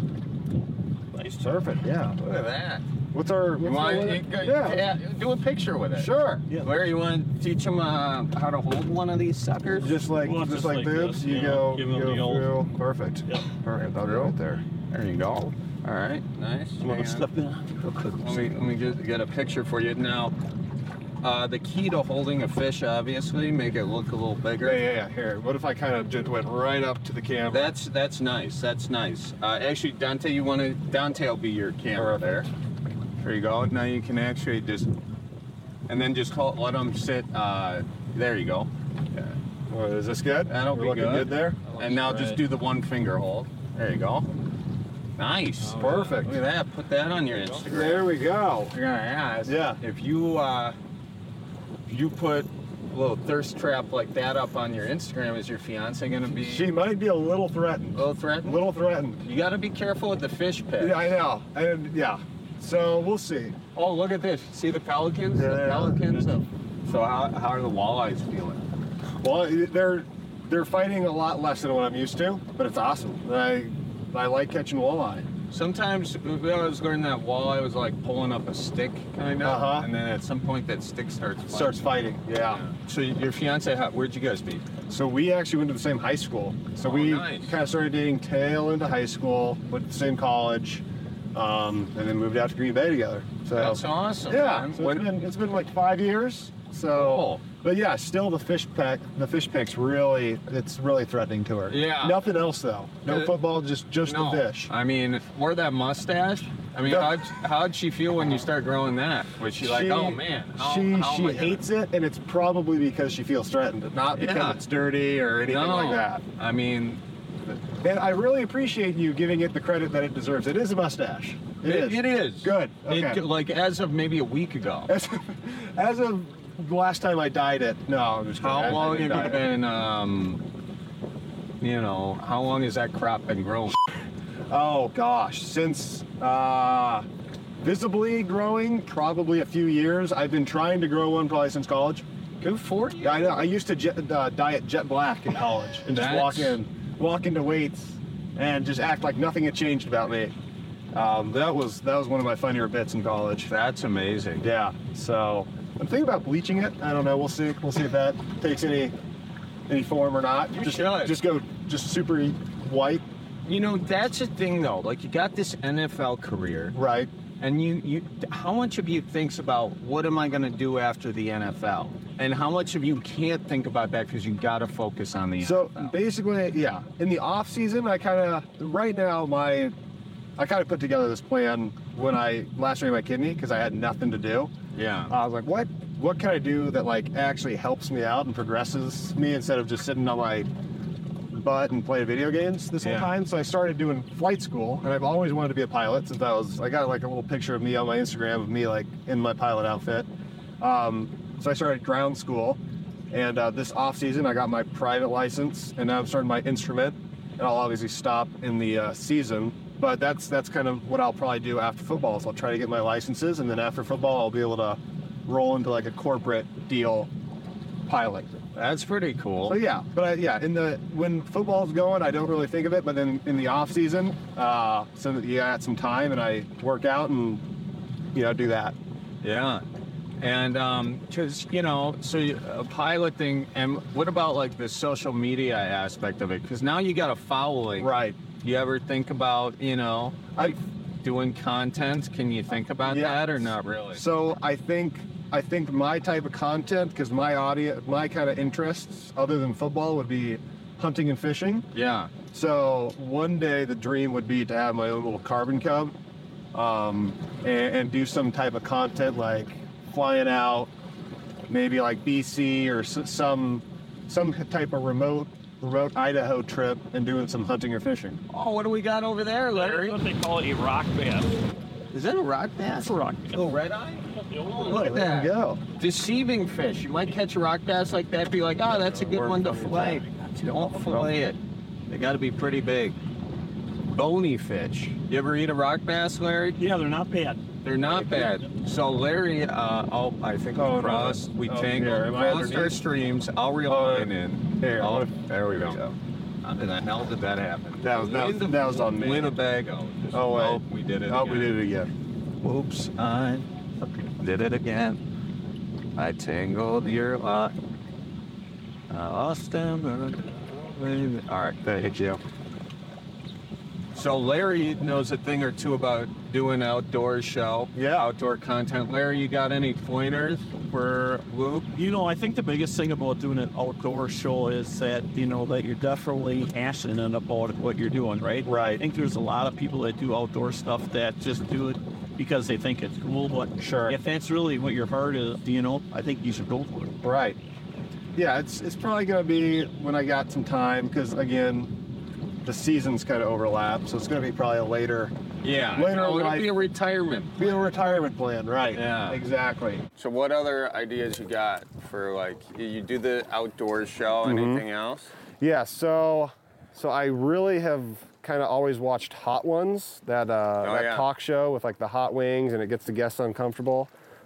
Nice. Perfect. Yeah. Look at that. What's our? What's you want, our you, yeah. yeah. Do a picture with it. Sure. Yeah. Where you want to teach them uh, how to hold one of these suckers? Just like well, just, just like, like boobs. this, You yeah. go. Give You them go the old- through. Perfect. Yep. Perfect. I'll do it right there. There you go. All right. Nice. You want to step in real quick? Let me let me get, get a picture for you now. Uh, the key to holding a fish, obviously, make it look a little bigger. Yeah, yeah, yeah. Here, what if I kind of just went right up to the camera? That's that's nice. That's nice. Uh, actually, Dante, you want to Dante will be your camera there. There you go. Now you can actually just, and then just hold, let them sit. Uh, there you go. Yeah. Well, is this good? That'll We're be looking good. good there. And now just Right. do the one finger hold. There you go. Nice. Perfect. Look at that. Put that on your Instagram. There we go. I'm gonna ask. Yeah. If you uh, if you put a little thirst trap like that up on your Instagram, is your fiance gonna be? She might be a little threatened. A little threatened. little threatened. You got to be careful with the fish pit. Yeah, I know. And yeah. So we'll see. Oh, look at this. See the pelicans? Yeah, the yeah. pelicans. So how, how are the walleyes feeling? Well, they're they're fighting a lot less than what I'm used to, but it's awesome. I I like catching walleye. Sometimes when I was learning that wall, I was like pulling up a stick, kind of, Uh-huh. and then at some point that stick starts fighting. Starts fighting, yeah. So your fiance, how, where'd you guys meet? So we actually went to the same high school. So Oh, we nice. kind of started dating tail into high school, went to the same college, um, and then moved out to Green Bay together. So That's awesome, Yeah, man. so What- it's been it's been like five years. So, Cool. but yeah, still the fish peck, the fish pick's really it's really threatening to her. Yeah. Nothing else though. No Uh, football, just just No. the fish. I mean, or that mustache. I mean, No. how'd, how'd she feel when you start growing that? Was she like, oh man, how, she how am she I gonna-" hates it, and it's probably because she feels threatened, not because Yeah. it's dirty or anything No. like that. I mean, And I really appreciate you giving it the credit that it deserves. It is a mustache. It is. It is. Good. Okay. It, like as of maybe a week ago. As, as of the last time I dyed it, no, I'm just kidding. I- How I long didn't have you dye it. been, um, you know, how long has that crop been growing? Oh gosh, since uh, visibly growing, probably a few years. I've been trying to grow one probably since college. Good for you. I know. I used to jet, uh, dye it jet black in college and just walk That's- in, walk into weights, and just act like nothing had changed about me. Um, that was that was one of my funnier bits in college. That's amazing. Yeah. So I'm thinking about bleaching it. I don't know. We'll see. We'll see if that takes any any form or not. You just, should. just go just super white. You know, that's the thing though. Like you got this N F L career. Right. And you, you, how much of you thinks about what am I going to do after the N F L? And how much of you can't think about that because you got to focus on the So N F L? basically, yeah. In the off season, I kind of right now my I kind of put together this plan when I lacerated my kidney because I had nothing to do. Yeah. I was like, what what can I do that like actually helps me out and progresses me instead of just sitting on my butt and play video games this whole Yeah. time. So I started doing flight school, and I've always wanted to be a pilot since I was. I got like a little picture of me on my Instagram of me like in my pilot outfit. Um, so I started ground school, and uh, this off season I got my private license, and now I'm starting my instrument. And I'll obviously stop in the uh, season, but that's that's kind of what I'll probably do after football. Is I'll try to get my licenses, and then after football I'll be able to roll into like a corporate deal pilot. That's pretty cool. So yeah, but I, yeah, in the when football's going, I don't really think of it. But then in the off season, uh, so that you got some time, and I work out and you know do that. Yeah. And um, just, you know, so you, a pilot thing, and what about like the social media aspect of it? Because now you got a following. Right. You ever think about, you know, like doing content? Can you think about Yeah. that or not really? So I think I think my type of content, because my audience, my kind of interests, other than football, would be hunting and fishing. Yeah. So one day the dream would be to have my own little carbon cub, um, and, and do some type of content like flying out, maybe like B C or s- some some type of remote remote Idaho trip and doing some hunting or fishing. Oh, what do we got over there, Larry? That's what they call a rock bass. Is that a rock bass? That's a rock bass. Oh, red eye? Oh, Look at there that. you go. Deceiving fish. You might catch a rock bass like that, be like, oh, that's a good one to fillet. Don't fillet it. They got to be pretty big. Bony fish. You ever eat a rock bass, Larry? Yeah, they're not bad. They're not bad. So Larry, uh, I'll, I think we Oh, no. crossed, we Oh, tangled, here, am I crossed our underneath? streams. I'll reel mine in. Here, Oh, I'm- there we go. How in the hell did that happen? That was that was, that was on me. Winnebago. Oh wait. Oh, we did it Oh, again. we did it again. Whoops, I did it again. I tangled your lot. I lost them. All right, thank you. So Larry knows a thing or two about doing outdoor show, yeah, outdoor content. Larry, you got any pointers for Luke? You know, I think the biggest thing about doing an outdoor show is that, you know, that you're definitely passionate about what you're doing, right? Right. I think there's a lot of people that do outdoor stuff that just do it because they think it's cool, but sure, if that's really what your heart is, you know, I think you should go for it. Right. Yeah, it's it's probably gonna be when I got some time, because again, the seasons kind of overlap, so it's gonna be probably a later. Yeah. Later Oh, when it'll I be a retirement. Be a retirement plan, right? Yeah. Exactly. So what other ideas you got for, like, you do the outdoor show, Mhm. anything else? Yeah. So, so I really have kind of always watched Hot Ones, that uh, Oh, that yeah. talk show with like the hot wings, and it gets the guests uncomfortable.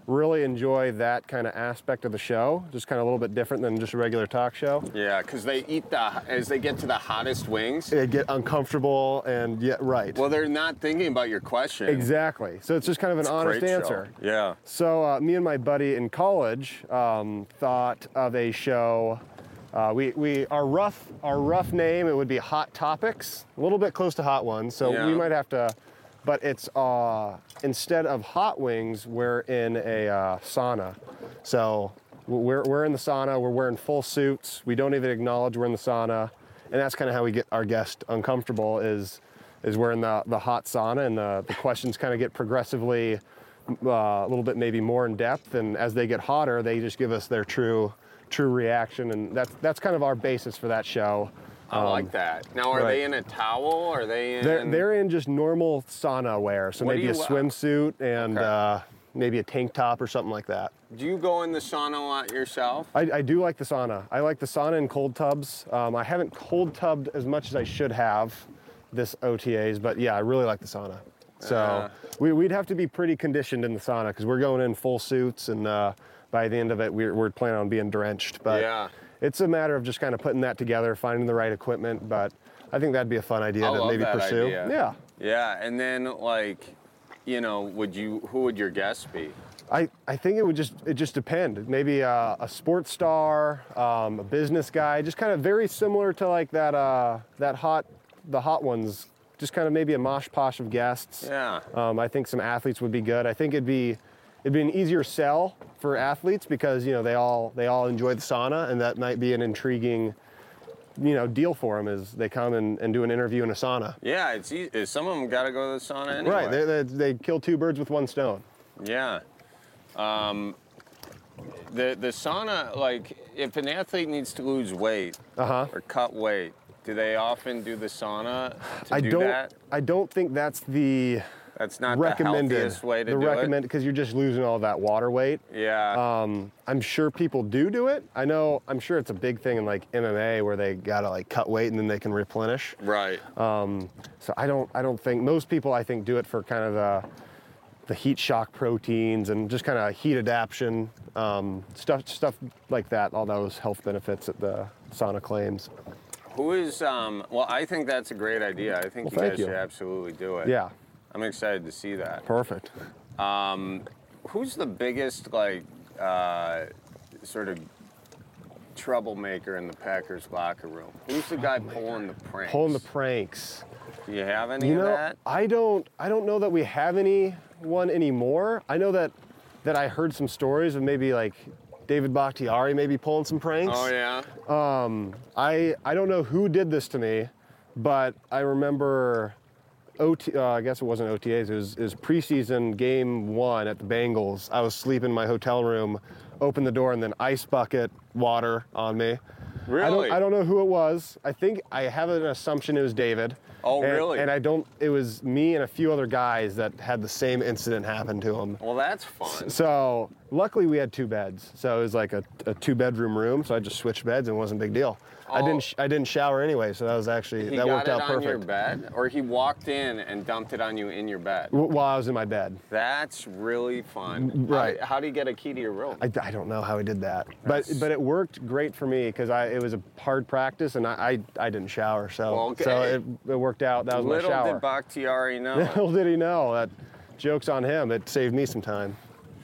really enjoy that kind of aspect of the show. Just kind of a little bit different than just a regular talk show. Yeah, because they eat the, as they get to the hottest wings. They get uncomfortable and, yeah, right. Well, they're not thinking about your question. Exactly. So it's just kind of an It's a honest great show. answer. Yeah. So uh, me and my buddy in college um, thought of a show. Uh, we, we our rough our rough name, it would be Hot Topics, a little bit close to Hot Ones. So Yeah. we might have to, but it's uh, instead of hot wings, we're in a uh, sauna. So we're we're in the sauna. We're wearing full suits. We don't even acknowledge we're in the sauna, and that's kind of how we get our guest uncomfortable. Is is we're in the the hot sauna, and the the questions kind of get progressively uh, a little bit maybe more in depth, and as they get hotter, they just give us their true. true reaction, and that's that's kind of our basis for that show. I Um, like that. Now, are right. they in a towel? Are they in? They're, they're in just normal sauna wear, so What do maybe a you, uh, swimsuit and Okay. uh, maybe a tank top or something like that. Do you go in the sauna a lot yourself? I, I do like the sauna. I like the sauna and cold tubs. Um, I haven't cold tubbed as much as I should have this O T As, but yeah, I really like the sauna. So Uh. we, we'd have to be pretty conditioned in the sauna because we're going in full suits, and uh, by the end of it, we're, we're planning on being drenched. But Yeah. it's a matter of just kind of putting that together, finding the right equipment. But I think that'd be a fun idea I to love maybe that pursue. idea. Yeah. Yeah, and then like, you know, would you? Who would your guests be? I, I think it would just it just depend. Maybe a, a sports star, um, a business guy, just kind of very similar to like that uh, that hot the hot ones. Just kind of maybe a mosh posh of guests. Yeah. Um, I think some athletes would be good. I think it'd be it'd be an easier sell for athletes because you know they all they all enjoy the sauna, and that might be an intriguing you know deal for them is they come and, and do an interview in a sauna. Yeah, it's easy. Some of them got to go to the sauna anyway. Right. They, they they kill two birds with one stone. Yeah. Um, the the sauna, like, if an athlete needs to lose weight Uh-huh. or cut weight, do they often do the sauna to I do don't. that? I don't think that's the. That's not recommended. the healthiest way to the do recommend because you're just losing all that water weight. it. Yeah. Um, I'm sure people do do it. I know. I'm sure it's a big thing in like M M A where they gotta like cut weight and then they can replenish. Right. Um, so I don't. I don't think most people I think do it for kind of the the heat shock proteins and just kind of heat adaptation um, stuff stuff like that. All those health benefits that the sauna claims. Who is? Um, well, I think that's a great idea. I think Well, you thank guys you. should absolutely do it. Yeah. I'm excited to see that. Perfect. Um, who's the biggest like uh, sort of troublemaker in the Packers locker room? Who's the guy pulling the pranks? Pulling the pranks. Do you have any You of know, that? I don't. I don't know that we have anyone anymore. I know that that I heard some stories of maybe like David Bakhtiari maybe pulling some pranks. Oh yeah. Um, I I don't know who did this to me, but I remember. O T, uh, I guess it wasn't O T As. It was, it was preseason game one at the Bengals. I was sleeping in my hotel room, opened the door, and then ice bucket water on me. Really? I don't, I don't know who it was. I think I have an assumption it was David. Oh, And- really? And I don't. It was me and a few other guys that had the same incident happen to them. Well, that's fun. So luckily we had two beds. So it was like a, a two bedroom room. So I just switched beds and it wasn't a big deal. I Oh. didn't. sh- I didn't shower anyway. So that was actually He that got worked it out on perfect. your bed, or he walked in and dumped it on you in your bed. W- While I was in my bed. That's really fun. Right. How, how do you get a key to your room? I, I don't know how he did that, but but it worked great for me because I it was a hard practice and I I, I didn't shower, so Well, okay. so it, it worked out. That was Little my shower. did Bakhtiari know. Little did he know that. Joke's on him. It saved me some time.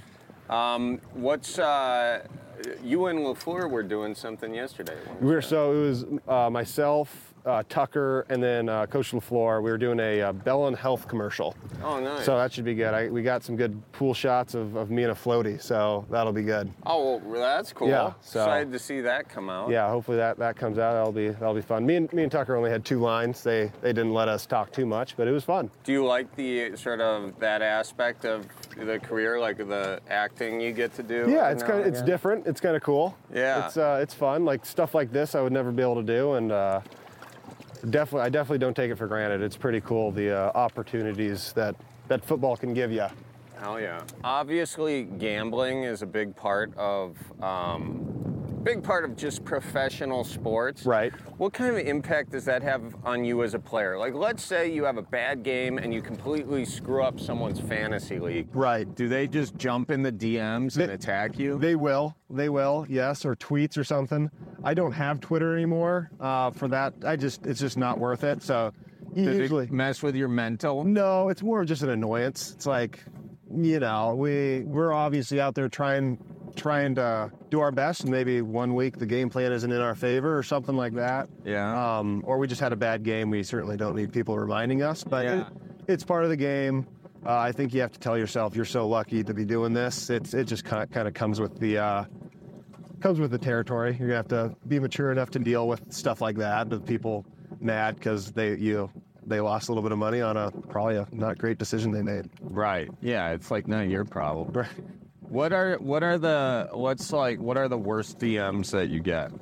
Um, what's uh, you and LaFleur were doing something yesterday? weren't We were you? so it was uh, myself, uh, Tucker, and then uh, Coach LaFleur. We were doing a uh, Bellin Health commercial. Oh, nice. So that should be good. I, we got some good pool shots of, of me and a floaty, so that'll be good. Oh, well, that's cool. Yeah, so- Excited to see that come out. Yeah, hopefully that, that comes out. That'll be that'll be fun. Me and me and Tucker only had two lines. They they didn't let us talk too much, but it was fun. Do you like the sort of that aspect of the career, like the acting you get to do? Yeah, every it's now kind of and it's again? different. It's kind of cool. Yeah. it's uh, it's fun. Like stuff like this, I would never be able to do, and uh, definitely I definitely don't take it for granted. It's pretty cool the uh, opportunities that that football can give you. Hell yeah. Obviously, gambling is a big part of um, big part of just professional sports. Right. What kind of impact does that have on you as a player? Like, let's say you have a bad game and you completely screw up someone's fantasy league. Right. Do they just jump in the D Ms and They- attack you? They will. They will, yes, or tweets or something. I don't have Twitter anymore uh, for that. I just, it's just not worth it. So Does usually it mess with your mental? No, it's more of just an annoyance. It's like, you know, we we're obviously out there trying trying to do our best, and maybe one week the game plan isn't in our favor or something like that. Yeah. Um, or we just had a bad game. We certainly don't need people reminding us, but Yeah. it, it's part of the game. Uh, I think you have to tell yourself you're so lucky to be doing this. It's it just kind of, kind of comes with the uh, comes with the territory. You're gonna have to be mature enough to deal with stuff like that, with people mad because they you they lost a little bit of money on a probably a not great decision they made. Right. Yeah, it's like not your problem. Right. What are what are the what's like what are the worst D Ms that you get?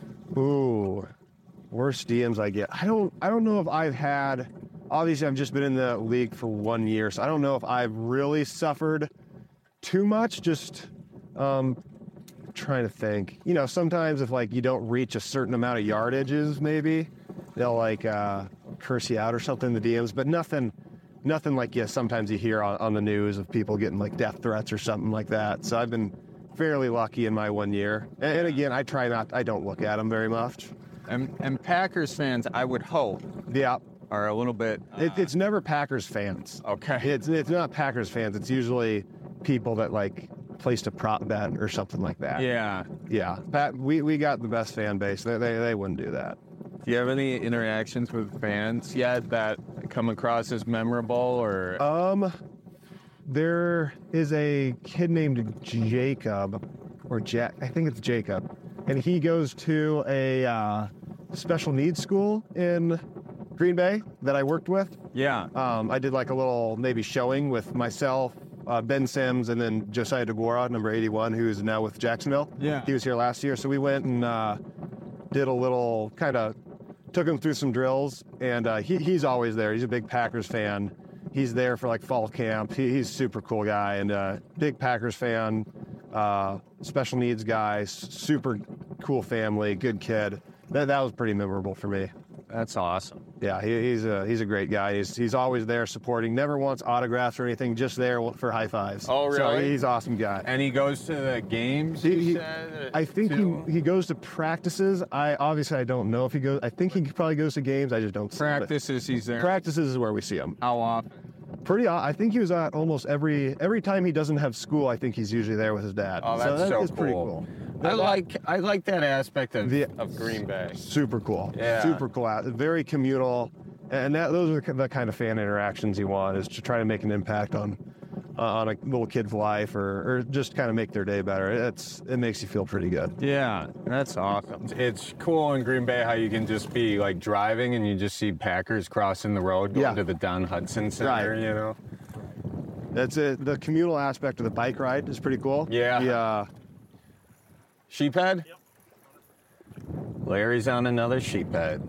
Ooh, worst D Ms I get. I don't I don't know if I've had. Obviously, I've just been in the league for one year, so I don't know if I've really suffered too much. Just um, trying to think. You know, sometimes if like you don't reach a certain amount of yardages, maybe they'll like uh, curse you out or something in the D Ms, but nothing. Nothing like yeah, sometimes you hear on, on the news of people getting like death threats or something like that. So I've been fairly lucky in my one year. And, and again, I try not, I don't look at them very much. And, and Packers fans, I would hope, yeah, are a little bit. Uh, it, it's never Packers fans. Okay. It's it's not Packers fans. It's usually people that like placed a prop bet or something like that. Yeah. Yeah. Pat, we, we got the best fan base. They, they they wouldn't do that. Do you have any interactions with fans yet that come across as memorable or? Um, there is a kid named Jacob, or Jack. I think it's Jacob, and he goes to a uh, special needs school in Green Bay that I worked with. Yeah. Um, I did like a little maybe showing with myself, uh, Ben Sims, and then Josiah DeGuara, number eighty-one, who is now with Jacksonville. Yeah. He was here last year, so we went and uh, did a little kind of. Took him through some drills, and uh, he, he's always there. He's a big Packers fan. He's there for like fall camp. He, he's a super cool guy and uh, big Packers fan, uh, special needs guy, super cool family, good kid. That, that was pretty memorable for me. That's awesome. Yeah, he, he's a he's a great guy. He's he's always there supporting. Never wants autographs or anything. Just there for high fives. Oh, really? So he's an awesome guy. And he goes to the games. He, you he, said, I think too? he, he goes to practices. I obviously I don't know if he goes. I think he probably goes to games. I just don't see him. Practices. He's there. Practices is where we see him. How often? Pretty. I think he was at almost every every time he doesn't have school. I think he's usually there with his dad. Oh, that's so, that so is cool. pretty cool. I like I like that aspect of, The- of Green Bay. Super cool. Yeah. Super cool. Very communal, and that those are the kind of fan interactions you want, is to try to make an impact on uh, on a little kid's life, or, or just kind of make their day better. It's it makes you feel pretty good. Yeah, that's awesome. It's cool in Green Bay how you can just be like driving and you just see Packers crossing the road going Yeah. to the Don Hudson Center, Right. you know? That's it. The communal aspect of the bike ride is pretty cool. Yeah. The, uh, Sheephead? Yep. Larry's on another sheephead.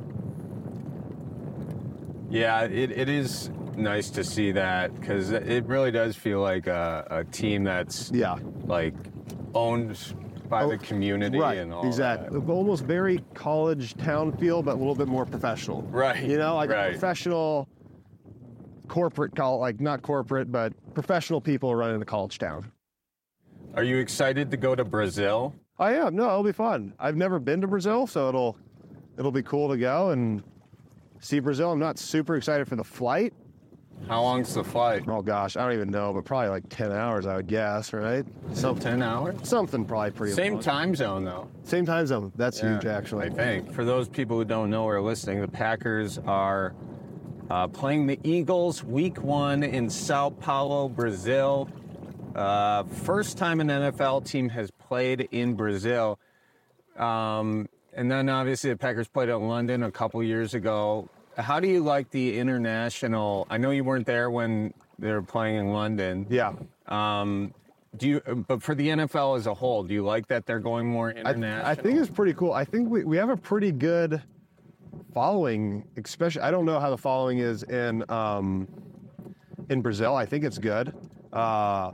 Yeah, it, it is nice to see that because it really does feel like a, a team that's yeah, like owned by the community right. and all Exactly. Almost very college town feel, but a little bit more professional. Right. You know, like right. a professional corporate call, like not corporate, but professional people running a college town. Are you excited to go to Brazil? I am. No, it'll be fun. I've never been to Brazil, so it'll it'll be cool to go and see Brazil. I'm not super excited for the flight. How long's the flight? Oh gosh, I don't even know, but probably like ten hours, I would guess, right? Some ten hours? Something probably pretty Same long. time zone though. Same time zone. That's Yeah, huge, actually. I think. For those people who don't know or are listening, the Packers are uh, playing the Eagles week one in Sao Paulo, Brazil. Uh, first time an N F L team has played in Brazil. Um, and then obviously the Packers played at London a couple years ago. How do you like the international? I know you weren't there when they were playing in London. Yeah. Um, do you? But for the N F L as a whole, do you like that they're going more I, international? I think it's pretty cool. I think we, we have a pretty good following, especially, I don't know how the following is in um, in Brazil. I think it's good. Uh,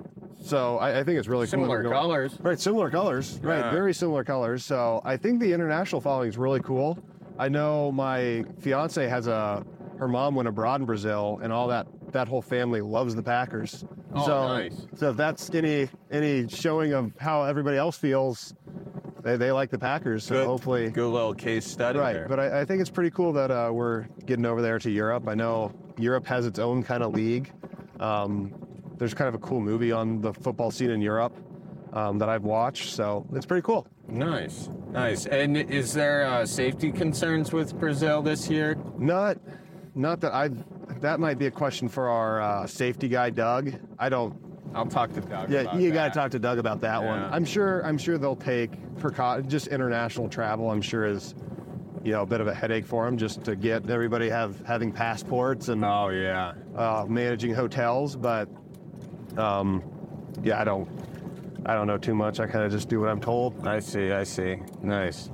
So I, I think it's really Similar cool. colors. Right, similar colors. Yeah. Right, very similar colors. So I think the international following is really cool. I know my fiance has a, her mom went abroad in Brazil, and all that, that whole family loves the Packers. Oh, so, nice. So if that's any any showing of how everybody else feels, they, they like the Packers. So Good. hopefully. Good little case study Right, there. but I, I think it's pretty cool that uh, we're getting over there to Europe. I know Europe has its own kind of league. Um, there's kind of a cool movie on the football scene in Europe um, that I've watched, so it's pretty cool. Nice, nice. And is there uh, safety concerns with Brazil this year? Not, not that I. That might be a question for our uh, safety guy, Doug. I don't. I'll talk to Doug. Yeah, about you that. got to talk to Doug about that Yeah. one. I'm sure. I'm sure they'll take precau- just international travel. I'm sure is, you know, a bit of a headache for them just to get everybody have having passports and. Oh yeah. Uh, managing hotels, but um, yeah, I don't. I don't know too much. I kind of just do what I'm told. I see. I see. Nice.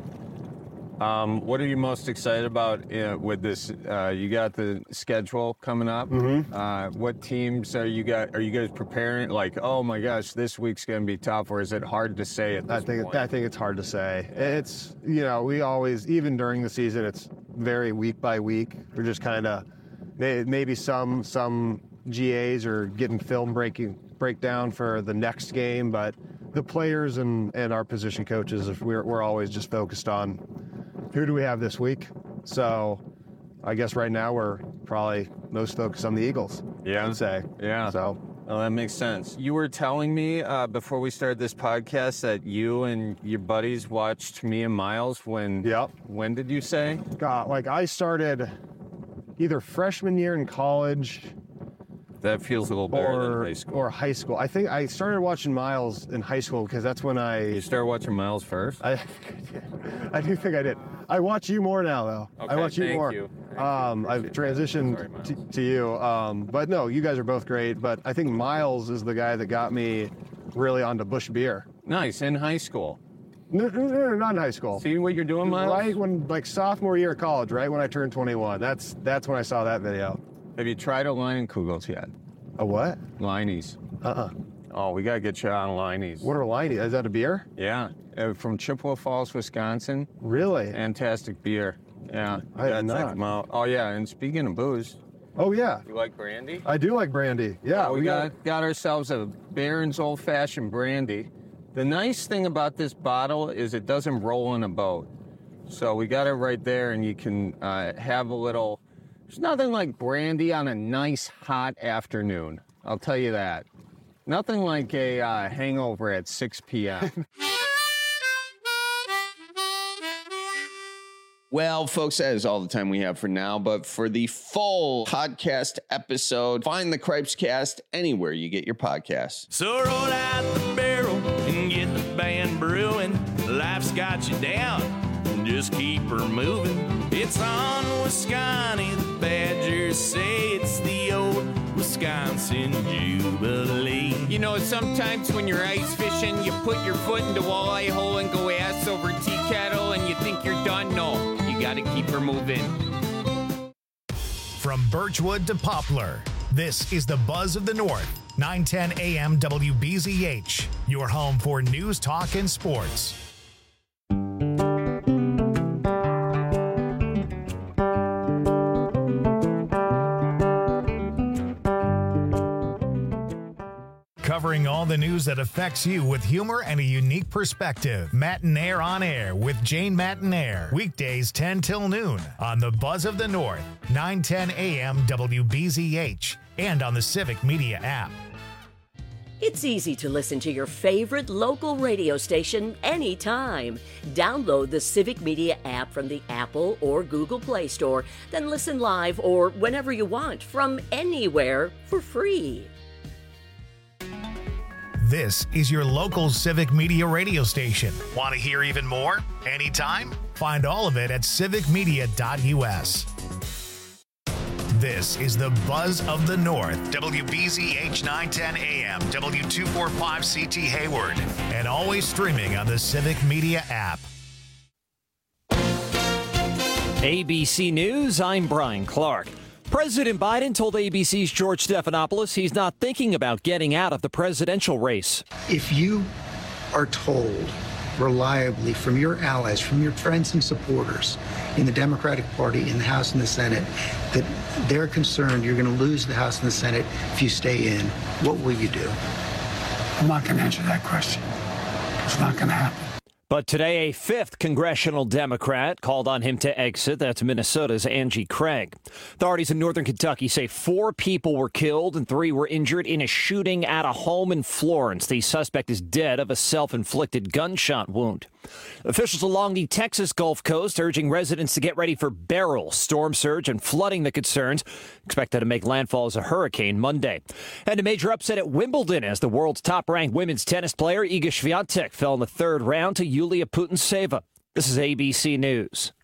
Um, what are you most excited about uh, with this? Uh, you got the schedule coming up. Mm-hmm. Uh, what teams are you got? Are you guys preparing? Like, oh my gosh, this week's going to be tough, or is it hard to say at this I think point? I think it's hard to say. It's you know we always even during the season it's very week by week. We're just kind of maybe some some G As are getting film breaking breakdown for the next game, but the players and, and our position coaches, if we're we're always just focused on who do we have this week. So I guess right now we're probably most focused on the Eagles. Yeah. I'd say. Yeah. So. Oh, that makes sense. You were telling me uh, before we started this podcast that you and your buddies watched me and Miles when. Yep. When did you say? God, like I started either freshman year in college. That feels a little better or, than high school. Or high school. I think I started watching Miles in high school because that's when I. You started watching Miles first? I, I do think I did. I watch you more now, though. Okay, I watch you thank more. you. Um, I've transitioned Sorry, to, to you. Um, but no, you guys are both great. But I think Miles is the guy that got me really onto Busch beer. Nice, in high school. No, no, no, no, not in high school. See what you're doing, Miles? Right when, like sophomore year of college, right when I turned twenty-one. That's that's when I saw that video. Have you tried a Leinenkugels yet? A what? Liney's. Uh-uh. Oh, we gotta get you on Liney's. What are Liney? Is that a beer? Yeah, uh, from Chippewa Falls, Wisconsin. Really? Fantastic beer. Yeah, I have you gotta check not. them out. Oh yeah, and speaking of booze, Oh yeah. you like brandy? I do like brandy. Yeah, we, got got ourselves a Barron's Old Fashioned brandy. The nice thing about this bottle is it doesn't roll in a boat. So we got it right there, and you can uh, have a little. There's nothing like brandy on a nice hot afternoon. I'll tell you that. Nothing like a uh, hangover at six p.m. Well, folks, that is all the time we have for now. But for the full podcast episode, find the Cripes Cast anywhere you get your podcasts. So roll out the barrel and get the band brewing. Life's got you down, just keep her moving. It's on Wisconsin, the Badgers say it's the old Wisconsin Jubilee. You know, sometimes when you're ice fishing, you put your foot in the walleye hole and go ass over tea kettle and you think you're done. No, you gotta keep her moving. From Birchwood to Poplar, this is the Buzz of the North, nine ten A M W B Z H, your home for news, talk, and sports. Covering all the news that affects you with humor and a unique perspective. Matinaire on Air with Jane Matinaire. Weekdays ten till noon on the Buzz of the North, nine ten A M W B Z H, and on the Civic Media app. It's easy to listen to your favorite local radio station anytime. Download the Civic Media app from the Apple or Google Play Store, then listen live or whenever you want from anywhere for free. This is your local Civic Media radio station. Want to hear even more? Anytime? Find all of it at civic media dot U S. This is the Buzz of the North, W B Z H nine ten A M, W two forty-five C T Hayward, and always streaming on the Civic Media app. A B C News, I'm Brian Clark. President Biden told A B C's George Stephanopoulos he's not thinking about getting out of the presidential race. If you are told reliably from your allies, from your friends and supporters in the Democratic Party, in the House and the Senate, that they're concerned you're going to lose the House and the Senate if you stay in, what will you do? I'm not going to answer that question. It's not going to happen. But today, a fifth congressional Democrat called on him to exit. That's Minnesota's Angie Craig. Authorities in northern Kentucky say four people were killed and three were injured in a shooting at a home in Florence. The suspect is dead of a self-inflicted gunshot wound. Officials along the Texas Gulf Coast urging residents to get ready for Beryl, storm surge, and flooding that concerns. Expected to make landfall as a hurricane Monday. And a major upset at Wimbledon as the world's top-ranked women's tennis player Iga Swiatek fell in the third round to Yulia Putintseva. This is A B C News.